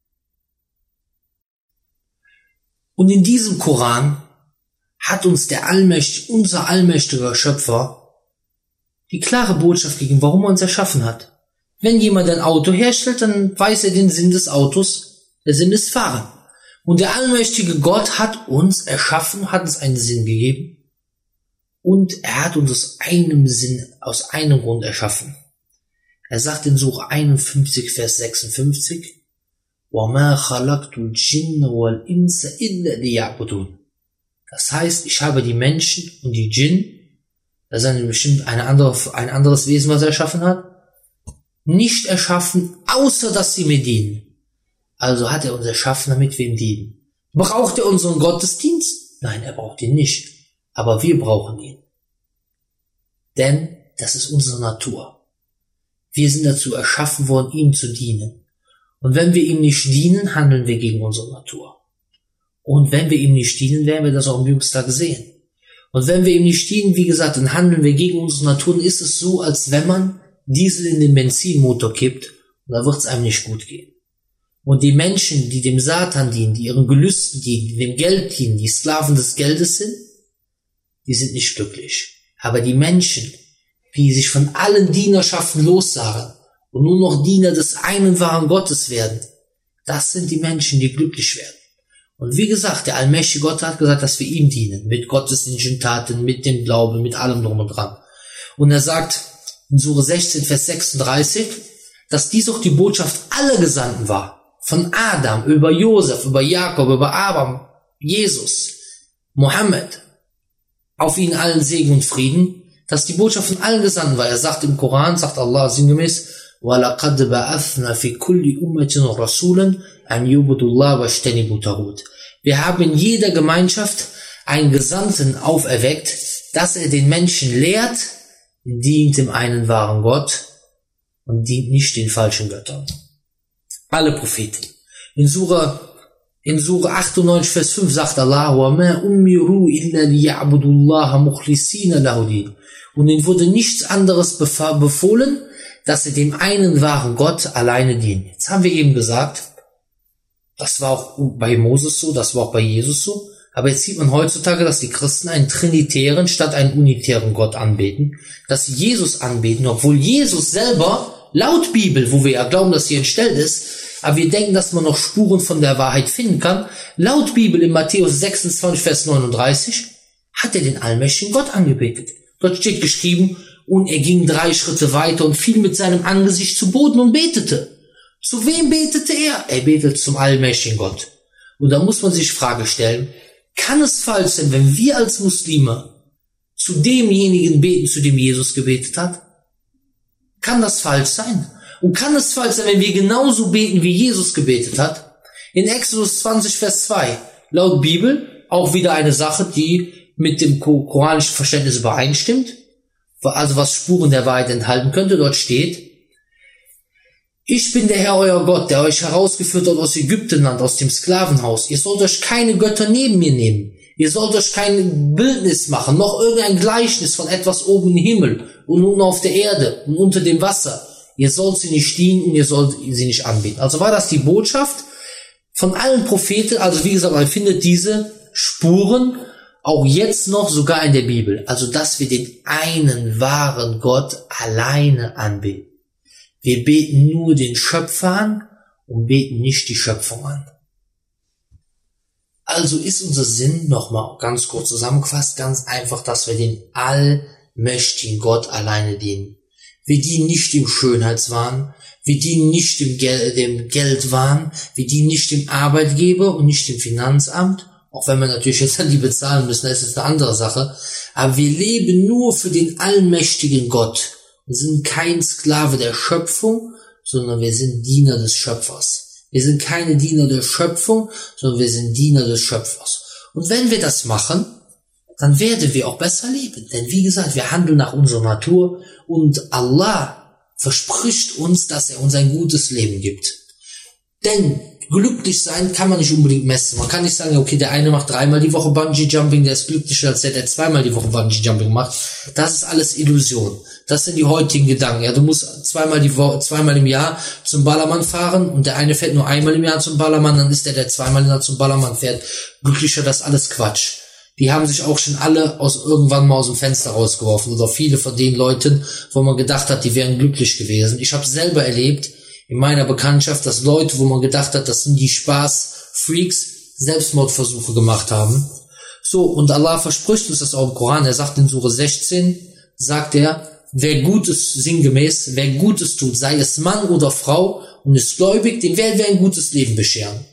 S1: Und in diesem Koran hat uns der allmächtige, unser allmächtiger Schöpfer die klare Botschaft gegeben, warum er uns erschaffen hat. Wenn jemand ein Auto herstellt, dann weiß er den Sinn des Autos. Der Sinn ist Fahren. Und der allmächtige Gott hat uns erschaffen, hat uns einen Sinn gegeben. Und er hat uns aus einem Sinn, aus einem Grund erschaffen. Er sagt in Sure einundfünfzig, Vers sechsundfünfzig, وَمَا خَلَقْتُ الْجِنَّ وَالْإِنسَ إِلَّا لِيَعْبُدُونَ. Das heißt, ich habe die Menschen und die Djinn, das ist ein bestimmt eine andere, ein anderes Wesen, was er erschaffen hat, nicht erschaffen, außer dass sie mir dienen. Also hat er uns erschaffen, damit wir ihm dienen. Braucht er unseren Gottesdienst? Nein, er braucht ihn nicht. Aber wir brauchen ihn. Denn das ist unsere Natur. Wir sind dazu erschaffen worden, ihm zu dienen. Und wenn wir ihm nicht dienen, handeln wir gegen unsere Natur. Und wenn wir ihm nicht dienen, werden wir das auch am Jüngsten sehen. Und wenn wir ihm nicht dienen, wie gesagt, dann handeln wir gegen unsere Natur, dann ist es so, als wenn man Diesel in den Benzinmotor kippt, und da wird es einem nicht gut gehen. Und die Menschen, die dem Satan dienen, die ihren Gelüsten dienen, die dem Geld dienen, die Sklaven des Geldes sind, die sind nicht glücklich. Aber die Menschen, die sich von allen Dienerschaften lossagen und nur noch Diener des einen wahren Gottes werden, das sind die Menschen, die glücklich werden. Und wie gesagt, der allmächtige Gott hat gesagt, dass wir ihm dienen, mit gottesdienstlichen Taten, mit dem Glauben, mit allem drum und dran. Und er sagt in Sure sechzehn, Vers sechsunddreißig, dass dies auch die Botschaft aller Gesandten war. Von Adam, über Josef, über Jakob, über Abraham, Jesus, Mohammed, auf ihnen allen Segen und Frieden, dass die Botschaft von allen Gesandten war. Er sagt im Koran, sagt Allah sinngemäß, وَلَقَدْ بَعَثْنَا فِي كُلِّ أُمَّةٍ رَسُولًا أَنْ يُعْبُدُوا اللَّهَ وَاجْتَنِبُوا الطَّاغُوتَ. Wir haben in jeder Gemeinschaft einen Gesandten auferweckt, dass er den Menschen lehrt, dient dem einen wahren Gott und dient nicht den falschen Göttern. Alle Propheten. In Sure, in Sure achtundneunzig, Vers fünf sagt Allah, وَمَا أُمِّرُوا إِلَّا لِيَعْبُدُوا اللَّهَ مُخْلِصِينَ لَهُ الدِّينَ. Und ihnen wurde nichts anderes befohlen, dass sie dem einen wahren Gott alleine dienen. Jetzt haben wir eben gesagt, das war auch bei Moses so, das war auch bei Jesus so, aber jetzt sieht man heutzutage, dass die Christen einen trinitären statt einen unitären Gott anbeten, dass sie Jesus anbeten, obwohl Jesus selber laut Bibel, wo wir ja glauben, dass sie entstellt ist, aber wir denken, dass man noch Spuren von der Wahrheit finden kann, laut Bibel in Matthäus sechsundzwanzig, Vers neununddreißig, hat er den allmächtigen Gott angebetet. Dort steht geschrieben, und er ging drei Schritte weiter und fiel mit seinem Angesicht zu Boden und betete. Zu wem betete er? Er betete zum allmächtigen Gott. Und da muss man sich die Frage stellen, kann es falsch sein, wenn wir als Muslime zu demjenigen beten, zu dem Jesus gebetet hat? Kann das falsch sein? Und kann es falsch sein, wenn wir genauso beten, wie Jesus gebetet hat? In Exodus zwanzig, Vers zwei, laut Bibel, auch wieder eine Sache, die mit dem koranischen Verständnis übereinstimmt, also was Spuren der Wahrheit enthalten könnte. Dort steht, ich bin der Herr, euer Gott, der euch herausgeführt hat aus Ägyptenland, aus dem Sklavenhaus. Ihr sollt euch keine Götter neben mir nehmen. Ihr sollt euch kein Bildnis machen, noch irgendein Gleichnis von etwas oben im Himmel und unten auf der Erde und unter dem Wasser. Ihr sollt sie nicht dienen und ihr sollt sie nicht anbeten. Also war das die Botschaft von allen Propheten. Also wie gesagt, man findet diese Spuren auch jetzt noch sogar in der Bibel. Also dass wir den einen wahren Gott alleine anbeten. Wir beten nur den Schöpfer an und beten nicht die Schöpfung an. Also ist unser Sinn, nochmal ganz kurz zusammengefasst, ganz einfach, dass wir den allmächtigen Gott alleine dienen. Wir dienen nicht dem Schönheitswahn, wir dienen nicht dem, Gel- dem Geldwahn, wir dienen nicht dem Arbeitgeber und nicht dem Finanzamt, auch wenn wir natürlich jetzt an die bezahlen müssen, das ist eine andere Sache, aber wir leben nur für den allmächtigen Gott und sind kein Sklave der Schöpfung, sondern wir sind Diener des Schöpfers. Wir sind keine Diener der Schöpfung, sondern wir sind Diener des Schöpfers. Und wenn wir das machen, dann werden wir auch besser leben. Denn wie gesagt, wir handeln nach unserer Natur und Allah verspricht uns, dass er uns ein gutes Leben gibt. Denn glücklich sein kann man nicht unbedingt messen. Man kann nicht sagen, okay, der eine macht dreimal die Woche Bungee-Jumping, der ist glücklicher als der, der zweimal die Woche Bungee-Jumping macht. Das ist alles Illusion. Das sind die heutigen Gedanken. Ja, du musst zweimal die Woche, zweimal im Jahr zum Ballermann fahren und der eine fährt nur einmal im Jahr zum Ballermann, dann ist der, der zweimal im Jahr zum Ballermann fährt, glücklicher. Das ist alles Quatsch. Die haben sich auch schon alle aus irgendwann mal aus dem Fenster rausgeworfen oder viele von den Leuten, wo man gedacht hat, die wären glücklich gewesen. Ich habe selber erlebt in meiner Bekanntschaft, dass Leute, wo man gedacht hat, das sind die Spaß-Freaks, Selbstmordversuche gemacht haben. So, und Allah verspricht uns das auch im Koran. Er sagt in Sure sechzehn, sagt er, wer Gutes, sinngemäß, wer Gutes tut, sei es Mann oder Frau und ist gläubig, dem werden wir ein gutes Leben bescheren.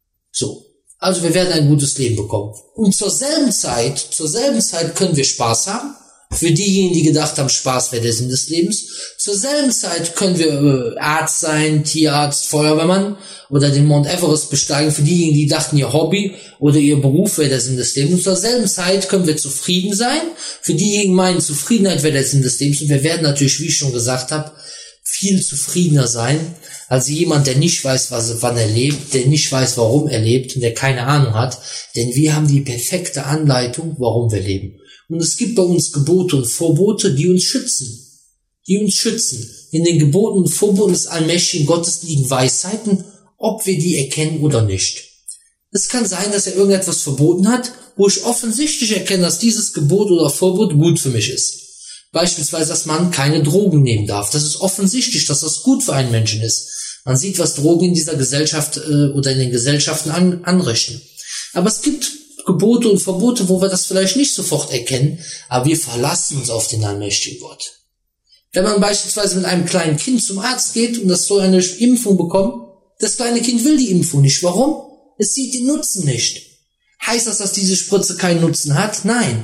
S1: So. Also wir werden ein gutes Leben bekommen. Und zur selben Zeit, zur selben Zeit können wir Spaß haben. Für diejenigen, die gedacht haben, Spaß wäre der Sinn des Lebens. Zur selben Zeit können wir äh, Arzt sein, Tierarzt, Feuerwehrmann oder den Mount Everest besteigen. Für diejenigen, die dachten, ihr Hobby oder ihr Beruf wäre der Sinn des Lebens. Und zur selben Zeit können wir zufrieden sein. Für diejenigen, die meinen, Zufriedenheit wäre der Sinn des Lebens. Und wir werden natürlich, wie ich schon gesagt habe, viel zufriedener sein als jemand, der nicht weiß, was, wann er lebt, der nicht weiß, warum er lebt und der keine Ahnung hat. Denn wir haben die perfekte Anleitung, warum wir leben. Und es gibt bei uns Gebote und Verbote, die uns schützen. Die uns schützen. In den Geboten und Verboten des allmächtigen Gottes liegen Weisheiten, ob wir die erkennen oder nicht. Es kann sein, dass er irgendetwas verboten hat, wo ich offensichtlich erkenne, dass dieses Gebot oder Verbot gut für mich ist. Beispielsweise, dass man keine Drogen nehmen darf. Das ist offensichtlich, dass das gut für einen Menschen ist. Man sieht, was Drogen in dieser Gesellschaft äh, oder in den Gesellschaften an, anrichten. Aber es gibt Gebote und Verbote, wo wir das vielleicht nicht sofort erkennen, aber wir verlassen uns auf den allmächtigen Gott. Wenn man beispielsweise mit einem kleinen Kind zum Arzt geht und das soll eine Impfung bekommen, das kleine Kind will die Impfung nicht. Warum? Es sieht den Nutzen nicht. Heißt das, dass diese Spritze keinen Nutzen hat? Nein.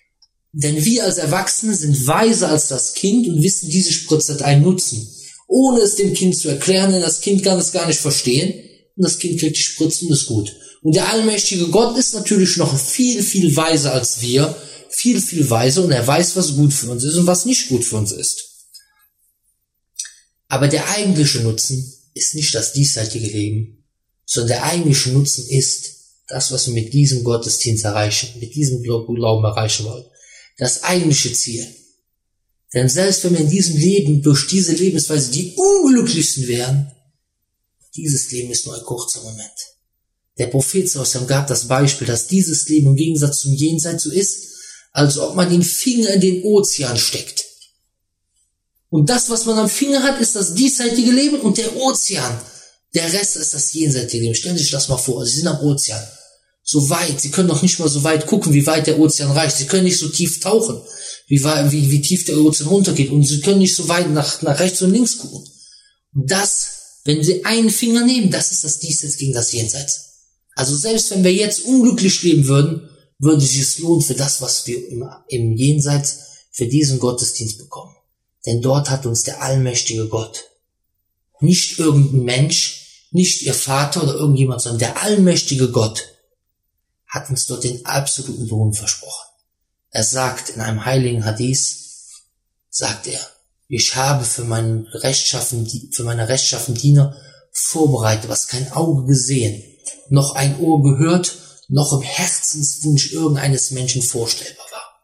S1: Denn wir als Erwachsene sind weiser als das Kind und wissen, diese Spritze hat einen Nutzen. Ohne es dem Kind zu erklären, denn das Kind kann es gar nicht verstehen und das Kind kriegt die Spritze und ist gut. Und der allmächtige Gott ist natürlich noch viel, viel weiser als wir, viel, viel weiser und er weiß, was gut für uns ist und was nicht gut für uns ist. Aber der eigentliche Nutzen ist nicht das diesseitige Leben, sondern der eigentliche Nutzen ist das, was wir mit diesem Gottesdienst erreichen, mit diesem Glauben erreichen wollen. Das eigentliche Ziel. Denn selbst wenn wir in diesem Leben durch diese Lebensweise die unglücklichsten wären, dieses Leben ist nur ein kurzer Moment. Der Prophet gab das Beispiel, dass dieses Leben im Gegensatz zum Jenseits so ist, als ob man den Finger in den Ozean steckt. Und das, was man am Finger hat, ist das diesseitige Leben und der Ozean. Der Rest ist das jenseitige Leben. Stellen Sie sich das mal vor, Sie sind am Ozean. So weit, Sie können doch nicht mal so weit gucken, wie weit der Ozean reicht. Sie können nicht so tief tauchen, wie, wie, wie tief der Ozean runtergeht. Und Sie können nicht so weit nach, nach rechts und links gucken. Und das, wenn Sie einen Finger nehmen, das ist das Diesseits gegen das Jenseits. Also selbst wenn wir jetzt unglücklich leben würden, würde sich es lohnen für das, was wir im, im Jenseits für diesen Gottesdienst bekommen. Denn dort hat uns der allmächtige Gott, nicht irgendein Mensch, nicht Ihr Vater oder irgendjemand, sondern der allmächtige Gott hat uns dort den absoluten Lohn versprochen. Er sagt in einem heiligen Hadith, sagt er, ich habe für meinen rechtschaffen, für meine rechtschaffenen Diener vorbereitet, was kein Auge gesehen, noch ein Ohr gehört, noch im Herzenswunsch irgendeines Menschen vorstellbar war.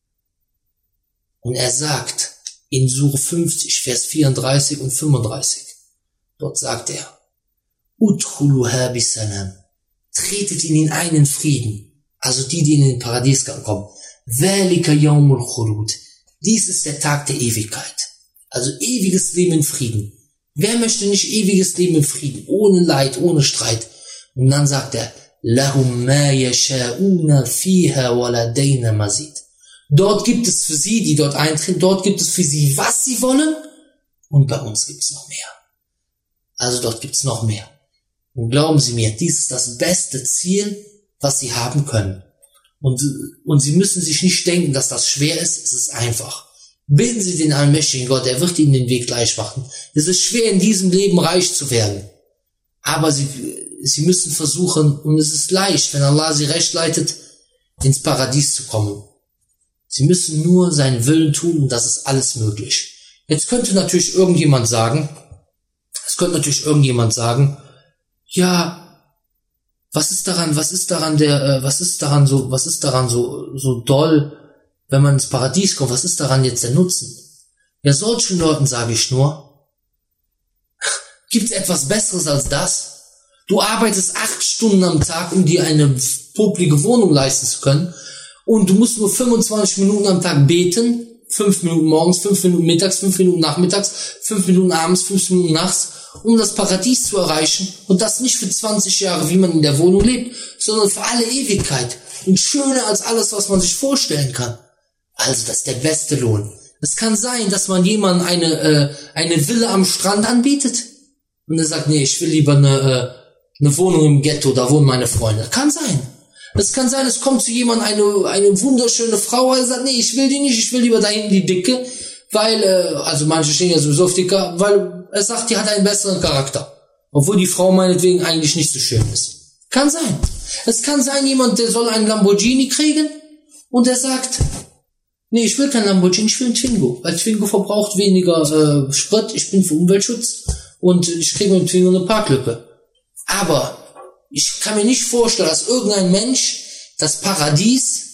S1: Und er sagt in Sure fünfzig, Vers vierunddreißig und fünfunddreißig, dort sagt er, Udkhuluha bisalam, tretet in den einen Frieden, also die, die in den Paradies kommen. Dhalika yawmul khulud, dies ist der Tag der Ewigkeit, also ewiges Leben in Frieden. Wer möchte nicht ewiges Leben in Frieden, ohne Leid, ohne Streit? Und dann sagt er, lahum ma yasha'una fiha wa ladayna mazid. Dort gibt es für sie, die dort eintreten, dort gibt es für sie, was sie wollen, und bei uns gibt es noch mehr. Also dort gibt es noch mehr. Und glauben Sie mir, dies ist das beste Ziel, was Sie haben können. Und, und Sie müssen sich nicht denken, dass das schwer ist, es ist einfach. Bitten Sie den allmächtigen Gott, er wird Ihnen den Weg gleich machen. Es ist schwer, in diesem Leben reich zu werden. Aber Sie, Sie müssen versuchen, und es ist leicht, wenn Allah Sie recht leitet, ins Paradies zu kommen. Sie müssen nur seinen Willen tun, und das ist alles möglich. Jetzt könnte natürlich irgendjemand sagen, es könnte natürlich irgendjemand sagen, ja, was ist daran, was ist daran der, äh, was ist daran so, was ist daran so, so doll, wenn man ins Paradies kommt, was ist daran jetzt der Nutzen? Ja, solchen Leuten sage ich nur, gibt's etwas Besseres als das? Du arbeitest acht Stunden am Tag, um dir eine publike Wohnung leisten zu können, und du musst nur fünfundzwanzig Minuten am Tag beten, fünf Minuten morgens, fünf Minuten mittags, fünf Minuten nachmittags, fünf Minuten abends, fünf Minuten nachts, um das Paradies zu erreichen, und das nicht für zwanzig Jahre, wie man in der Wohnung lebt, sondern für alle Ewigkeit und schöner als alles, was man sich vorstellen kann. Also das ist der beste Lohn. Es kann sein, dass man jemandem eine äh, eine Villa am Strand anbietet und er sagt, nee, ich will lieber eine äh, eine Wohnung im Ghetto, da wohnen meine Freunde. Kann sein. Es kann sein, es kommt zu jemandem eine eine wunderschöne Frau, er sagt, nee, ich will die nicht, ich will lieber da hinten die Dicke, weil, äh, also manche stehen ja sowieso auf Dicker, weil er sagt, die hat einen besseren Charakter. Obwohl die Frau meinetwegen eigentlich nicht so schön ist. Kann sein. Es kann sein, jemand, der soll einen Lamborghini kriegen und der sagt, nee, ich will kein Lamborghini, ich will ein Twingo. Weil Twingo verbraucht weniger äh, Sprit, ich bin für Umweltschutz und ich kriege mit dem Twingo eine Parklücke. Aber ich kann mir nicht vorstellen, dass irgendein Mensch das Paradies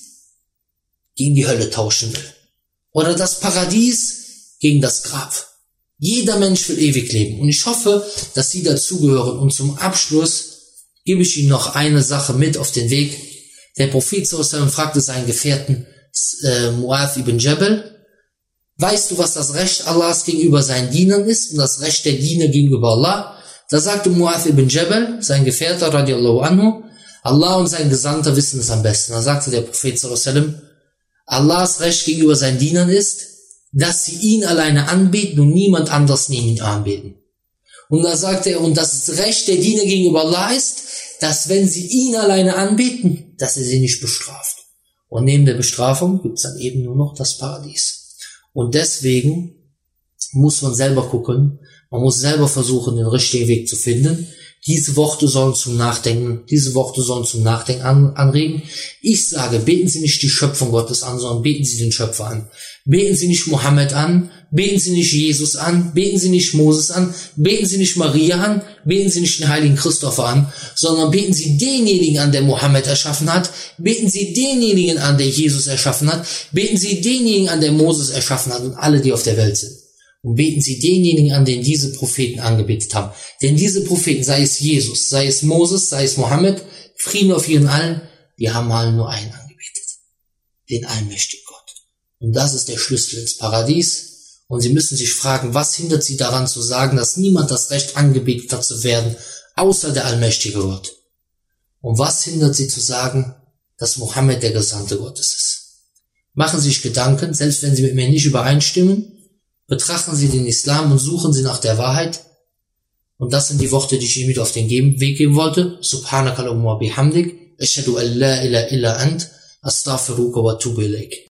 S1: gegen die Hölle tauschen will. Oder das Paradies gegen das Grab. Jeder Mensch will ewig leben. Und ich hoffe, dass Sie dazugehören. Und zum Abschluss gebe ich Ihnen noch eine Sache mit auf den Weg. Der Prophet sallallahu alaihi wasallam fragte seinen Gefährten äh, Mu'adh ibn Jabal, weißt du, was das Recht Allahs gegenüber seinen Dienern ist und das Recht der Diener gegenüber Allah? Da sagte Mu'adh ibn Jabal, sein Gefährter, radiallahu anhu, Allah und sein Gesandter wissen es am besten. Da sagte der Prophet sallallahu alaihi wasallam, Allahs Recht gegenüber seinen Dienern ist, dass sie ihn alleine anbeten und niemand anders neben ihn anbeten. Und da sagte er, und das Recht der Diener gegenüber Allah ist, dass wenn sie ihn alleine anbeten, dass er sie nicht bestraft. Und neben der Bestrafung gibt es dann eben nur noch das Paradies. Und deswegen muss man selber gucken, man muss selber versuchen, den richtigen Weg zu finden. Diese Worte sollen zum Nachdenken, diese Worte sollen zum Nachdenken an, anregen. Ich sage, beten Sie nicht die Schöpfung Gottes an, sondern beten Sie den Schöpfer an. Beten Sie nicht Mohammed an, beten Sie nicht Jesus an, beten Sie nicht Moses an, beten Sie nicht Maria an, beten Sie nicht den heiligen Christopher an, sondern beten Sie denjenigen an, der Mohammed erschaffen hat, beten Sie denjenigen an, der Jesus erschaffen hat, beten Sie denjenigen an, der Moses erschaffen hat und alle, die auf der Welt sind. Und beten Sie denjenigen an, den diese Propheten angebetet haben. Denn diese Propheten, sei es Jesus, sei es Moses, sei es Mohammed, Frieden auf ihren allen, die haben alle nur einen angebetet. Den allmächtigen Gott. Und das ist der Schlüssel ins Paradies. Und sie müssen sich fragen, was hindert sie daran zu sagen, dass niemand das Recht angebetet hat zu werden, außer der allmächtige Gott? Und was hindert sie zu sagen, dass Mohammed der Gesandte Gottes ist? Machen Sie sich Gedanken, selbst wenn Sie mit mir nicht übereinstimmen, betrachten Sie den Islam und suchen Sie nach der Wahrheit. Und das sind die Worte, die ich Ihnen mit auf den Weg geben wollte. Subhanakallahumma bihamdik, ashhadu an la ilaha illa ant, astaghfiruka wa atubu ilaik.